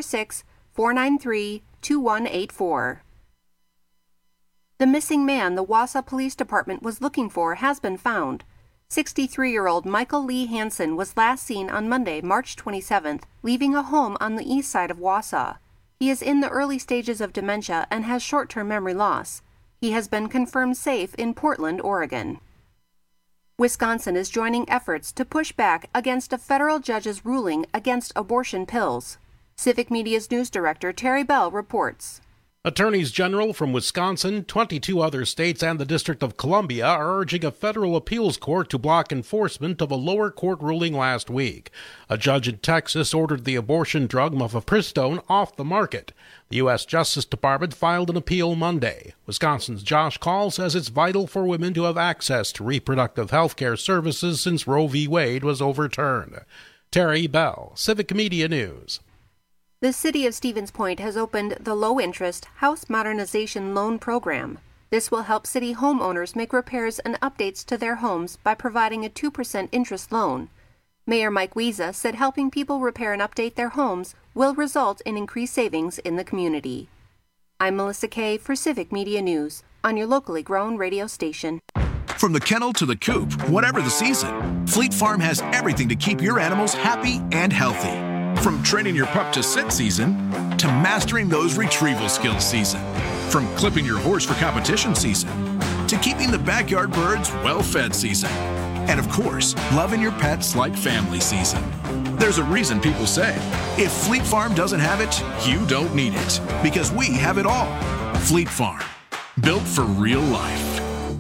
646-493-2184. The missing man the Wausau Police Department was looking for has been found. 63-year-old Michael Lee Hansen was last seen on Monday, March 27th, leaving a home on the east side of Wausau. He is in the early stages of dementia and has short-term memory loss. He has been confirmed safe in Portland, Oregon. Wisconsin is joining efforts to push back against a federal judge's ruling against abortion pills. Civic Media's news director Terry Bell reports. Attorneys general from Wisconsin, 22 other states, and the District of Columbia are urging a federal appeals court to block enforcement of a lower court ruling last week. A judge in Texas ordered the abortion drug mifepristone off the market. The U.S. Justice Department filed an appeal Monday. Wisconsin's Josh Call says it's vital for women to have access to reproductive health care services since Roe v. Wade was overturned. Terry Bell, Civic Media News. The City of Stevens Point has opened the low-interest House Modernization Loan Program. This will help city homeowners make repairs and updates to their homes by providing a 2% interest loan. Mayor Mike Wiesa said helping people repair and update their homes will result in increased savings in the community. I'm Melissa Kay for Civic Media News on your locally grown radio station. From the kennel to the coop, whatever the season, Fleet Farm has everything to keep your animals happy and healthy. From training your pup to sit season, to mastering those retrieval skills season. From clipping your horse for competition season, to keeping the backyard birds well-fed season. And of course, loving your pets like family season. There's a reason people say, if Fleet Farm doesn't have it, you don't need it. Because we have it all. Fleet Farm, built for real life.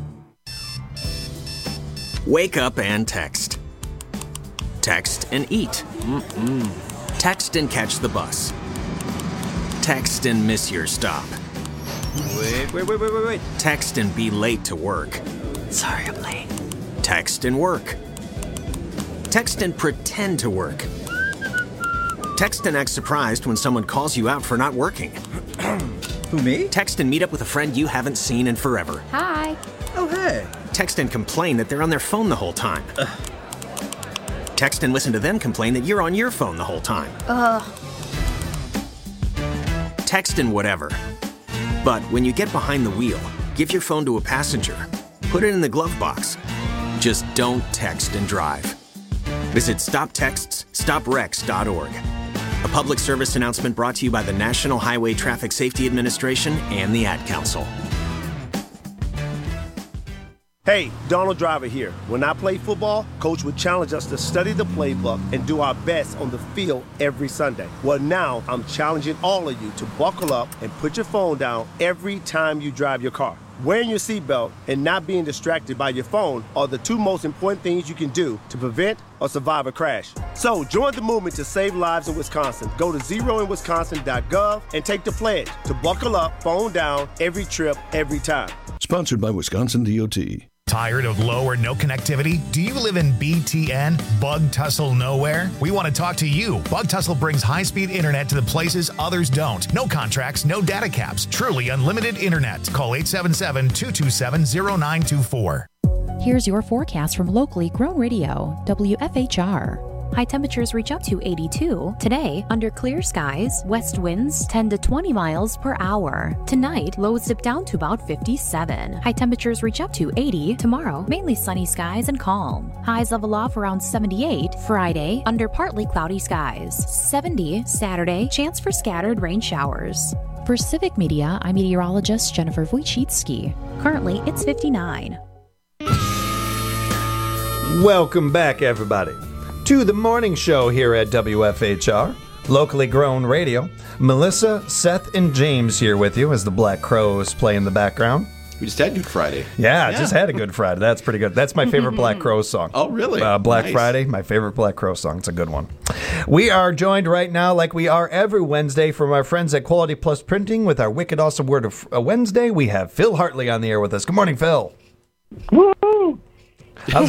Wake up and text. Text and eat. Text and catch the bus. Text and miss your stop. Wait. Text and be late to work. Sorry, I'm late. Text and work. Text and pretend to work. Text and act surprised when someone calls you out for not working. Who, me? Text and meet up with a friend you haven't seen in forever. Hi. Oh, hey. Text and complain that they're on their phone the whole time. Text and listen to them complain that you're on your phone the whole time. Text and whatever. But when you get behind the wheel, give your phone to a passenger. Put it in the glove box. Just don't text and drive. Visit StopTextsStopWrecks.org. A public service announcement brought to you by the National Highway Traffic Safety Administration and the Ad Council. Hey, Donald Driver here. When I played football, Coach would challenge us to study the playbook and do our best on the field every Sunday. Well, now I'm challenging all of you to buckle up and put your phone down every time you drive your car. Wearing your seatbelt and not being distracted by your phone are the two most important things you can do to prevent or survive a crash. So join the movement to save lives in Wisconsin. Go to zeroinwisconsin.gov and take the pledge to buckle up, phone down, every trip, every time. Sponsored by Wisconsin DOT. Tired of low or no connectivity? Do you live in BTN, Bug Tussle Nowhere? We want to talk to you. Bug Tussle brings high-speed internet to the places others don't. No contracts, no data caps. Truly unlimited internet. Call 877-227-0924. Here's your forecast from locally grown radio, WFHR. High temperatures reach up to 82. Today, under clear skies, west winds 10 to 20 miles per hour. Tonight, lows dip down to about 57. High temperatures reach up to 80. Tomorrow, mainly sunny skies and calm. Highs level off around 78. Friday, under partly cloudy skies. 70. Saturday, chance for scattered rain showers. For Civic Media, I'm meteorologist Jennifer Wojcicki. Currently, it's 59. Welcome back, everybody, to the morning show here at WFHR, locally grown radio. Melissa, Seth, and James here with you as the Black Crows play in the background. We just had Good Friday. Yeah, just had a Good Friday. That's pretty good. That's my favorite Black Crowes song. Oh, really? Black Nice. Friday, my favorite Black Crowes song. It's a good one. We are joined right now, like we are every Wednesday, from our friends at Quality Plus Printing with our wicked awesome word of Wednesday. We have Phil Hartley on the air with us. Good morning, Phil. Woo! How's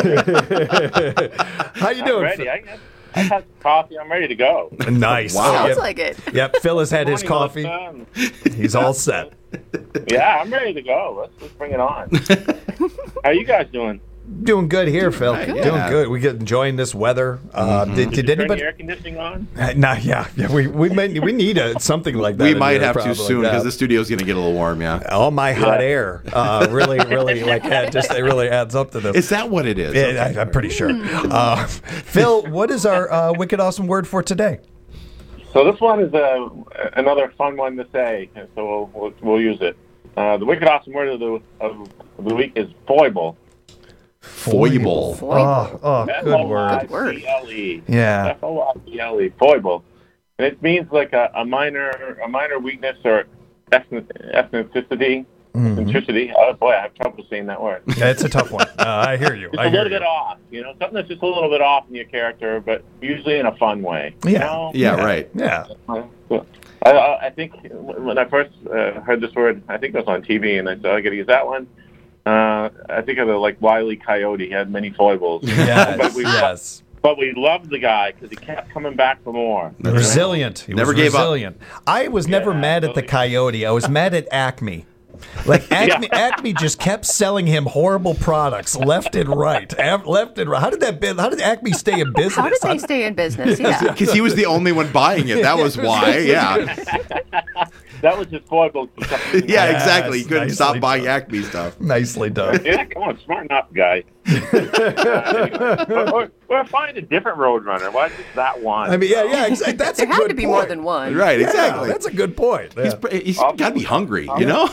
it? How you doing? I'm ready. I had some coffee. I'm ready to go. Nice. Wow. Yep. Sounds like it. Yep, Phil has had his coffee. He's all set. Yeah, I'm ready to go. Let's bring it on. How you guys doing? Doing good here, Phil. Good. Doing good. We get enjoying this weather. Did Turn anybody? the air conditioning on? Yeah. We need something like that. We in might here, have to probably soon like because that. the studio's going to get a little warm. Yeah. All my hot air really it really adds up to this. Is that what it is? Yeah, I'm pretty sure. Phil, what is our wicked awesome word for today? So this one is another fun one to say, and so we'll use it. The wicked awesome word of the week is foible. Foible. Oh, good word. F-O-I-B-L-E. Yeah. F-O-I-B-L-E. Foible. And it means like a minor weakness or ethnicity. Eccentricity. Oh boy, I have trouble saying that word. Yeah, it's a tough one. I hear you. Just I a hear little you. bit off, something that's just a little bit off in your character, but usually in a fun way. Yeah. You know? Yeah, right. Yeah. I think when I first heard this word, I think it was on TV, and I said, I got to use that one. I think of the Wile E. Coyote. He had many foibles. Yes. But we loved the guy because he kept coming back for more. Resilient. He Never was gave up. resilient. I was never mad at the Coyote. I was mad at Acme. Acme just kept selling him horrible products left and right. Left and right. How did Acme stay in business? How did they stay in business? Yeah. Because he was the only one buying it. That was why. Yeah. That was his foible. Yeah, exactly. He couldn't nicely stop buying done. Acme stuff. Nicely done. Yeah, come on, smarten up, guy. Or find a different Roadrunner. Why just that one? I mean, yeah, exactly. That's There a had good to be point. more than one. Right, Yeah, exactly. that's a good point. Yeah. He's got to be hungry, you know?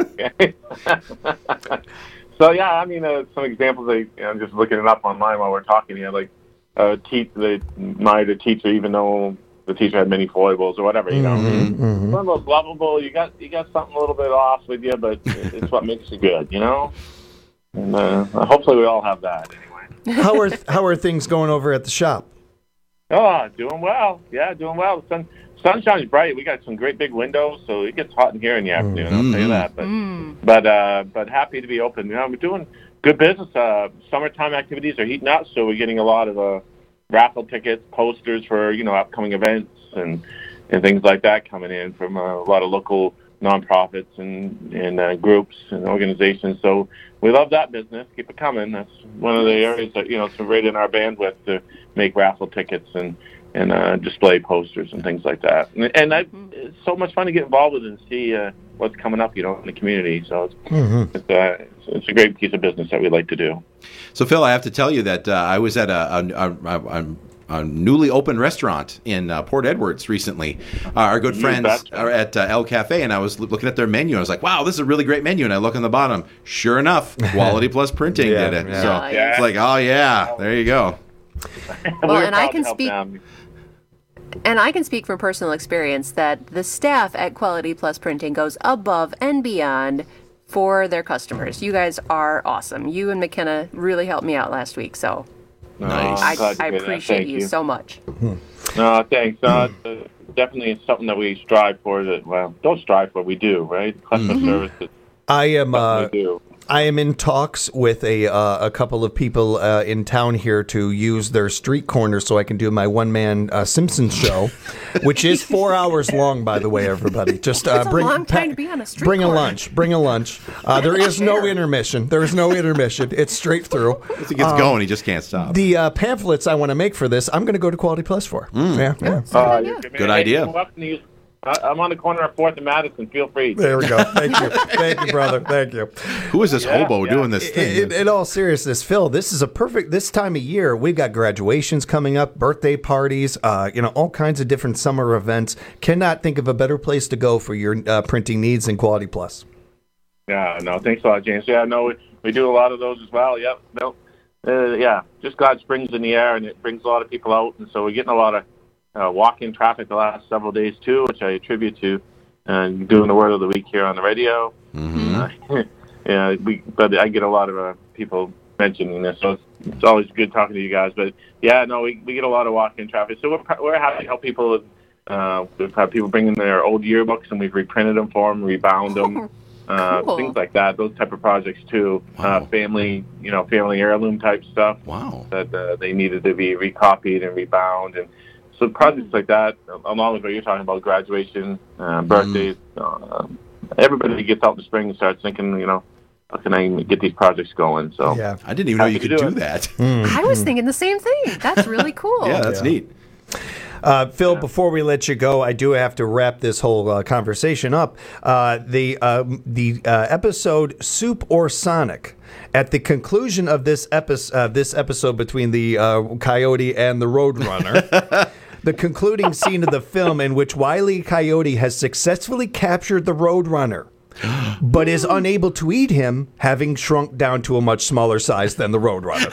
So yeah, I mean, some examples. I'm just looking it up online while we're talking here. Like, they married a teacher, even though the teacher had many foibles or whatever. You know, Mm-hmm. one of those lovable. You got something a little bit off with you, but it's what makes you good. You know, and hopefully we all have that anyway. How are things going over at the shop? Oh, doing well. Yeah, doing well. The sun shines bright. We got some great big windows, so it gets hot in here in the afternoon. I'll tell you that. But happy to be open. We're doing good business. Summertime activities are heating up, so we're getting a lot of raffle tickets, posters for upcoming events and things like that coming in from a lot of local nonprofits and groups and organizations. So we love that business. Keep it coming. That's one of the areas that it's right in our bandwidth to make raffle tickets and display posters and things like that. And it's so much fun to get involved with and see what's coming up, in the community. So it's a great piece of business that we like to do. So, Phil, I have to tell you that I was at a newly opened restaurant in Port Edwards recently. Our good friends are at El Cafe, and I was looking at their menu. I was like, wow, this is a really great menu. And I look on the bottom. Sure enough, Quality Plus Printing did it. Yeah. So it's like, oh, yeah, there you go. Well, and I can speak. And I can speak from personal experience that the staff at Quality Plus Printing goes above and beyond for their customers. You guys are awesome. You and McKenna really helped me out last week, so nice. I appreciate you so much. No, thanks. Definitely something that we strive for. Don't strive for, we do, right? Customer service is I we do. am in talks with a couple of people in town here to use their street corner so I can do my one-man Simpsons show, which is 4 hours long, by the way, everybody. Just It's bring a long time to be on a street bring a corner. lunch. Bring a lunch. There is no intermission. There is no intermission. It's straight through. Once he gets going, he just can't stop. The pamphlets I want to make for this, I'm going to go to Quality Plus for. Yeah. Good idea. Go up and use I'm on the corner of 4th and Madison. Feel free. There we go. Thank you. Thank you, brother. Thank you. Who is this hobo doing this thing? In all seriousness, Phil, this is a perfect, this time of year, we've got graduations coming up, birthday parties, all kinds of different summer events. Cannot think of a better place to go for your printing needs than Quality Plus. Yeah, no, thanks a lot, James. Yeah, no, we do a lot of those as well. Yep. No, just God springs in the air, and it brings a lot of people out, and so we're getting a lot of walk-in traffic the last several days too, which I attribute to doing the word of the week here on the radio. but I get a lot of people mentioning this, so it's always good talking to you guys. But yeah, no, we get a lot of walk-in traffic, so we're happy to help people. We've had people bring in their old yearbooks, and we've reprinted them for them, rebound them, Cool. things like that. Those type of projects too. Family heirloom type stuff. Wow. That they needed to be recopied and rebound, and so projects like that, along with what you're talking about, graduation, birthdays. Everybody gets out in the spring and starts thinking, how can I get these projects going? So yeah, I didn't even know you could do that. I was thinking the same thing. That's really cool. Yeah, that's neat. Phil, before we let you go, I do have to wrap this whole conversation up. The episode Soup or Sonic. At the conclusion of this episode between the Coyote and the Roadrunner, the concluding scene of the film in which Wile E. Coyote has successfully captured the Roadrunner, but is unable to eat him, having shrunk down to a much smaller size than the Roadrunner.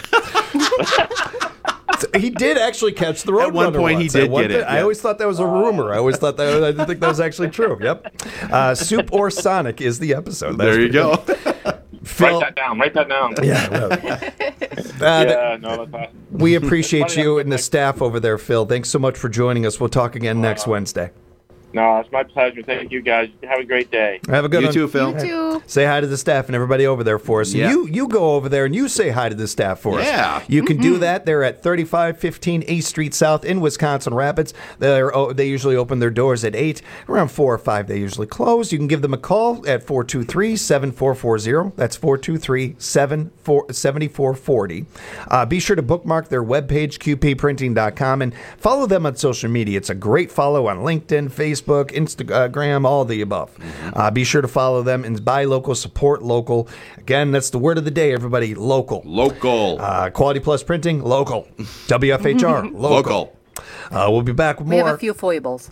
He did actually catch the Roadrunner. At one point, he did get it. I always thought that was a rumor. I didn't think that was actually true. Yep. Soup or Sonic is the episode. There you go. Phil, Write that down. Yeah. That's awesome. We appreciate you and the staff over there, Phil. Thanks so much for joining us. We'll talk again next Wednesday. No, it's my pleasure. Thank you, guys. Have a great day. Have a good one. You too, Phil. You too. Say hi to the staff and everybody over there for us. And Yeah. you go over there and you say hi to the staff for us. Yeah. You can do that. They're at 3515 8th Street South in Wisconsin Rapids. They usually open their doors at 8. Around 4 or 5 they usually close. You can give them a call at 423-7440. That's 423-7440. Be sure to bookmark their webpage, qpprinting.com, and follow them on social media. It's a great follow on LinkedIn, Facebook, Instagram, all the above. Be sure to follow them and buy local, support local. Again, that's the word of the day, everybody. Local. Quality Plus Printing, local. WFHR, local. We'll be back with We more. have a few foibles.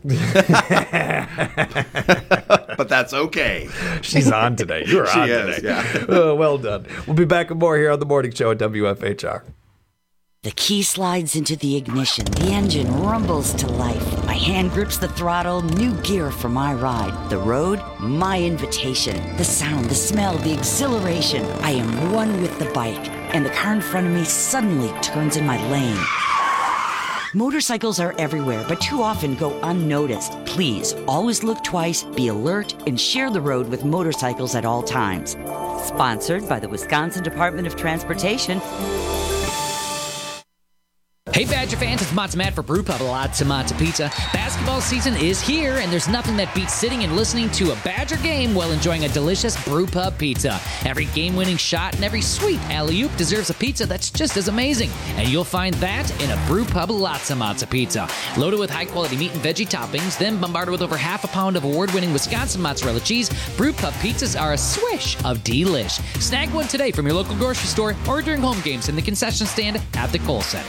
But that's okay. She's on today. You're She on is, today. yeah. Well done. We'll be back with more here on the Morning Show at WFHR. The key slides into the ignition. The engine rumbles to life. My hand grips the throttle. New gear for my ride. The road, my invitation. The sound, the smell, the exhilaration. I am one with the bike. And the car in front of me suddenly turns in my lane. Motorcycles are everywhere, but too often go unnoticed. Please, always look twice, be alert, and share the road with motorcycles at all times. Sponsored by the Wisconsin Department of Transportation. Hey Badger fans, it's Matza Matt for Brew Pub Lots Matza Pizza. Basketball season is here, and there's nothing that beats sitting and listening to a Badger game while enjoying a delicious Brew Pub pizza. Every game-winning shot and every sweet alley-oop deserves a pizza that's just as amazing, and you'll find that in a Brew Pub Lots Matza Pizza. Loaded with high-quality meat and veggie toppings, then bombarded with over half a pound of award-winning Wisconsin mozzarella cheese, Brew Pub pizzas are a swish of delish. Snag one today from your local grocery store or during home games in the concession stand at the Kohl Center.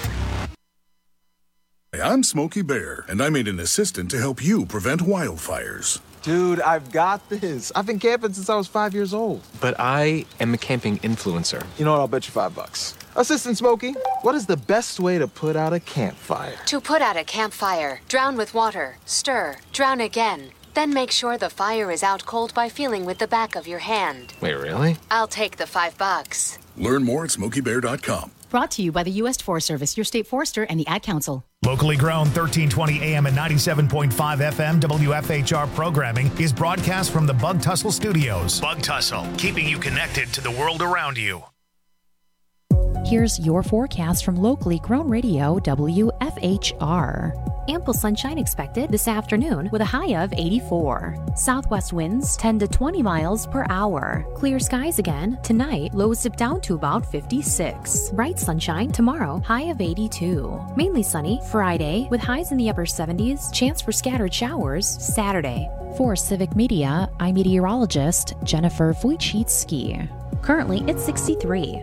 I'm Smokey Bear, and I made an assistant to help you prevent wildfires. Dude, I've got this. I've been camping since I was 5 years old. But I am a camping influencer. You know what? I'll bet you $5. Assistant Smokey, what is the best way to put out a campfire? To put out a campfire, drown with water, stir, drown again. Then make sure the fire is out cold by feeling with the back of your hand. Wait, really? I'll take the $5. Learn more at SmokeyBear.com. Brought to you by the U.S. Forest Service, your state forester, and the Ad Council. Locally grown 1320 AM and 97.5 FM WFHR programming is broadcast from the Bug Tussle Studios. Bug Tussle, keeping you connected to the world around you. Here's your forecast from locally grown radio WFHR. Ample sunshine expected this afternoon with a high of 84. Southwest winds 10 to 20 miles per hour. Clear skies again. Tonight, lows dip down to about 56. Bright sunshine tomorrow, high of 82. Mainly sunny Friday with highs in the upper 70s. Chance for scattered showers Saturday. For Civic Media, I'm meteorologist Jennifer Wojcicki. Currently, it's 63.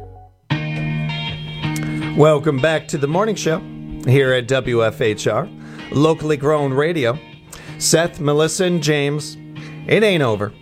Welcome back to the morning show here at WFHR, locally grown radio. Seth, Melissa, and James, it ain't over.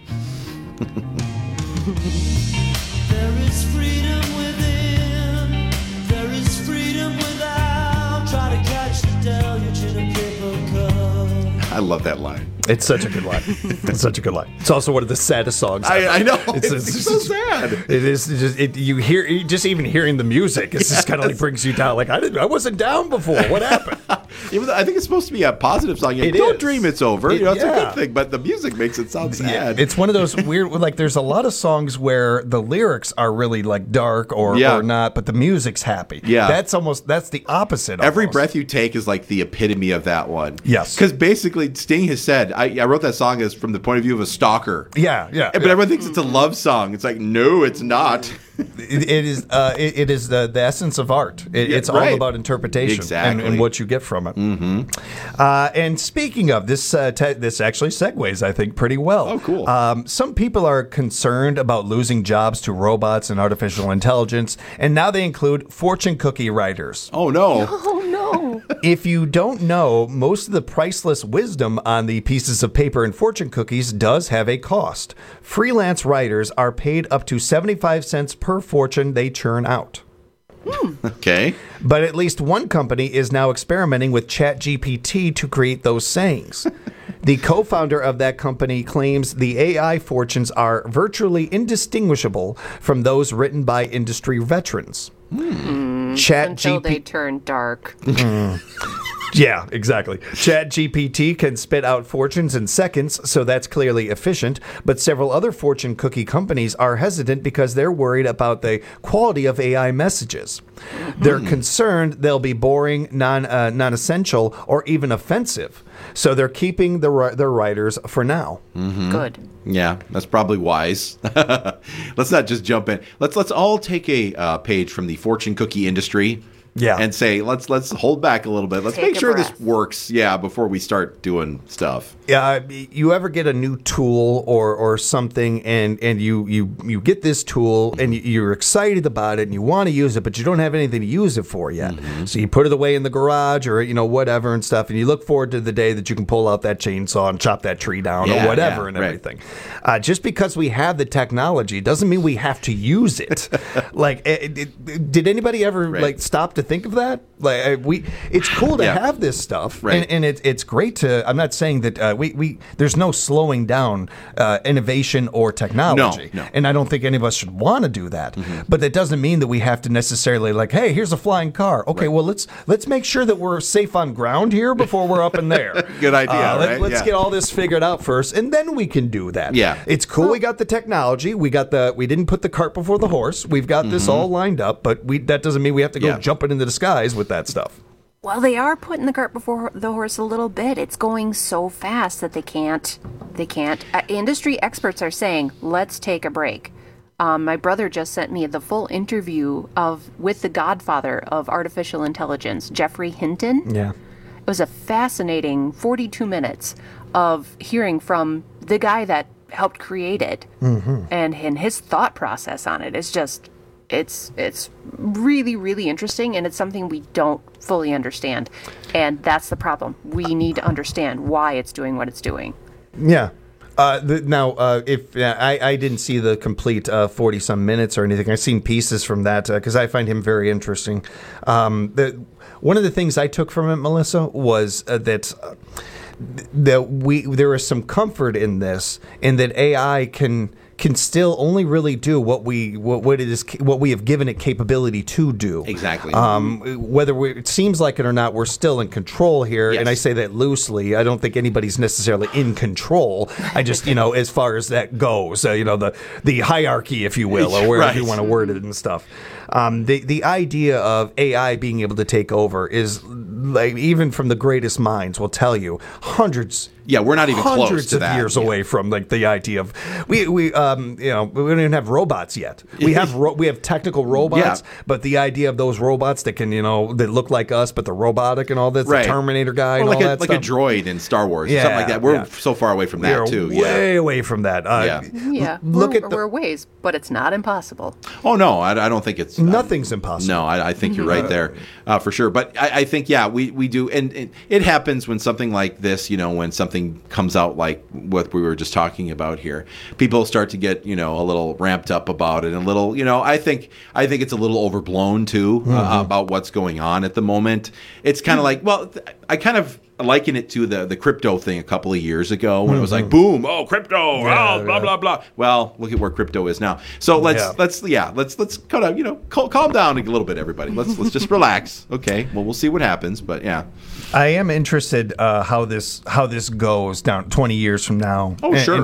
There is freedom within. There is freedom without. Try to catch the deluge in a paper cup. I love that line. It's such a good line. It's such a good line. It's also one of the saddest songs. I know. It's so sad. It is just even hearing the music. It's just kind of like brings you down. Like I wasn't down before. What happened? Even though I think it's supposed to be a positive song. Don't dream it's over. It's a good thing, but the music makes it sound sad. Yeah, it's one of those weird. Like there's a lot of songs where the lyrics are really like dark or not, but the music's happy. Yeah, that's the opposite. Every breath you take is like the epitome of that one. Yes, because basically Sting has said, I wrote that song as from the point of view of a stalker. Yeah. But everyone thinks it's a love song. It's like, no, it's not. It is the essence of art. It's all about interpretation and what you get from it. Mm-hmm. And speaking of this, this actually segues, I think, pretty well. Oh, cool. Some people are concerned about losing jobs to robots and artificial intelligence, and now they include fortune cookie writers. Oh, no. Oh, no. If you don't know, most of the priceless wisdom on the pieces of paper in fortune cookies does have a cost. Freelance writers are paid up to 75 cents per fortune they churn out. Okay. But at least one company is now experimenting with ChatGPT to create those sayings. The co-founder of that company claims the AI fortunes are virtually indistinguishable from those written by industry veterans. Until they turn dark. Yeah, exactly. ChatGPT can spit out fortunes in seconds, so that's clearly efficient. But several other fortune cookie companies are hesitant because they're worried about the quality of AI messages. They're concerned they'll be boring, non-essential, or even offensive. So they're keeping their writers for now. Mm-hmm. Good. Yeah, that's probably wise. Let's not just jump in. Let's all take a page from the fortune cookie industry. Yeah. And say, let's hold back a little bit. Let's make sure this works, before we start doing stuff. Yeah, you ever get a new tool or something, and you get this tool, and you're excited about it, and you want to use it, but you don't have anything to use it for yet. Mm-hmm. So you put it away in the garage or, whatever and stuff, and you look forward to the day that you can pull out that chainsaw and chop that tree down or whatever and everything. Just because we have the technology doesn't mean we have to use it. Did anybody ever stop to think of that? It's cool to have this stuff, and it's great to. I'm not saying that we there's no slowing down innovation or technology, no. And I don't think any of us should want to do that. Mm-hmm. But that doesn't mean that we have to necessarily hey, here's a flying car. Okay, well let's make sure that we're safe on ground here before we're up in there. Good idea. Let's get all this figured out first, and then we can do that. Yeah, it's cool. We got the technology. We didn't put the cart before the horse. We've got this all lined up, but that doesn't mean we have to go jumping into the skies with that stuff. Well, they are putting the cart before the horse a little bit. It's going so fast that they can't. Industry experts are saying, let's take a break. My brother just sent me the full interview with the godfather of artificial intelligence, Geoffrey Hinton. Yeah. It was a fascinating 42 minutes of hearing from the guy that helped create it, and his thought process on it is just... It's really, really interesting, and it's something we don't fully understand. And that's the problem. We need to understand why it's doing what it's doing. Yeah. I didn't see the complete 40-some minutes or anything. I've seen pieces from that because I find him very interesting. One of the things I took from it, Melissa, was that there is some comfort in this, in that AI can still only really do what we have given it capability to do. Exactly. Whether it seems like it or not, we're still in control here, and I say that loosely. I don't think anybody's necessarily in control. I just, as far as that goes, the hierarchy, if you will, or wherever you want to word it and stuff. The idea of AI being able to take over is, even from the greatest minds will tell you, hundreds. Yeah, we're not even close to that. Hundreds of years away from the idea of we don't even have robots yet. We have technical robots, but the idea of those robots that can that look like us but they're robotic and all this, the Terminator guy and all that stuff. Like a droid in Star Wars, something like that. We're so far away from that too. Way away from that. We're ways, but it's not impossible. Oh no, I don't think it's nothing's impossible. No, I think you're right there for sure. But I think we do, and it happens when something like this, when something comes out like what we were just talking about here, people start to get a little ramped up about it, and a little I think it's a little overblown too about what's going on at the moment. It's kind of like, well, I kind of liken it to the crypto thing a couple of years ago when it was like, boom, crypto, blah blah blah. Well, look at where crypto is now. So let's kind of calm down a little bit, everybody. Let's just relax. Okay, well, we'll see what happens, but yeah. I am interested how this goes down 20 years from now. Oh, sure.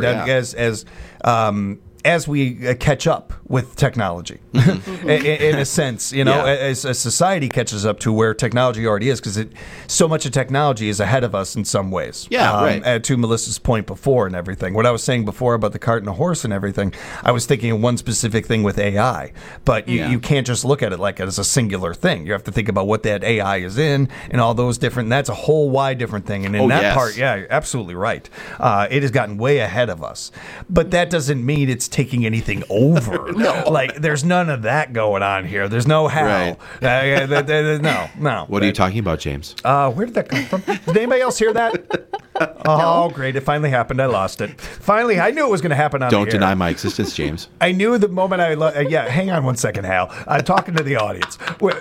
As we catch up with technology, in a sense, as a society catches up to where technology already is, because so much of technology is ahead of us in some ways. Yeah, right. To Melissa's point before and everything, what I was saying before about the cart and the horse and everything, I was thinking of one specific thing with AI, but you can't just look at it like as a singular thing. You have to think about what that AI is in and all those different, and that's a whole wide different thing. And in part, you're absolutely right. It has gotten way ahead of us, but that doesn't mean it's taking anything over. No. Like, there's none of that going on here. There's no how. Right. No. What are you talking about, James? Where did that come from? Did anybody else hear that? Oh, great. It finally happened. I lost it. Finally, I knew it was going to happen on Don't the air. deny my existence, James. I knew the moment hang on one second, Hal. I'm talking to the audience.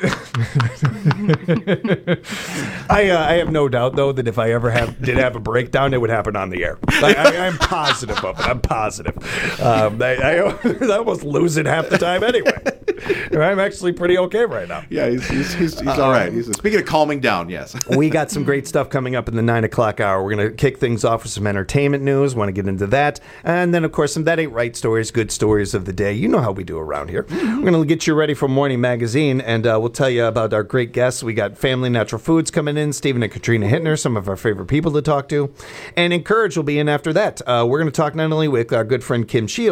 I have no doubt, though, that if I ever did have a breakdown, it would happen on the air. I'm positive of it. I'm positive. I almost lose it half the time anyway. I'm actually pretty okay right now. Yeah, he's all right. Speaking of calming down, yes. We got some great stuff coming up in the 9 o'clock hour. We're going to kick things off with some entertainment news. Want to get into that. And then, of course, some That Ain't Right stories, good stories of the day. You know how we do around here. We're going to get you ready for Morning Magazine, and we'll tell you about our great guests. We got Family Natural Foods coming in, Stephen and Katrina Hittner, some of our favorite people to talk to. And Encourage will be in after that. We're going to talk not only with our good friend Kim Shields,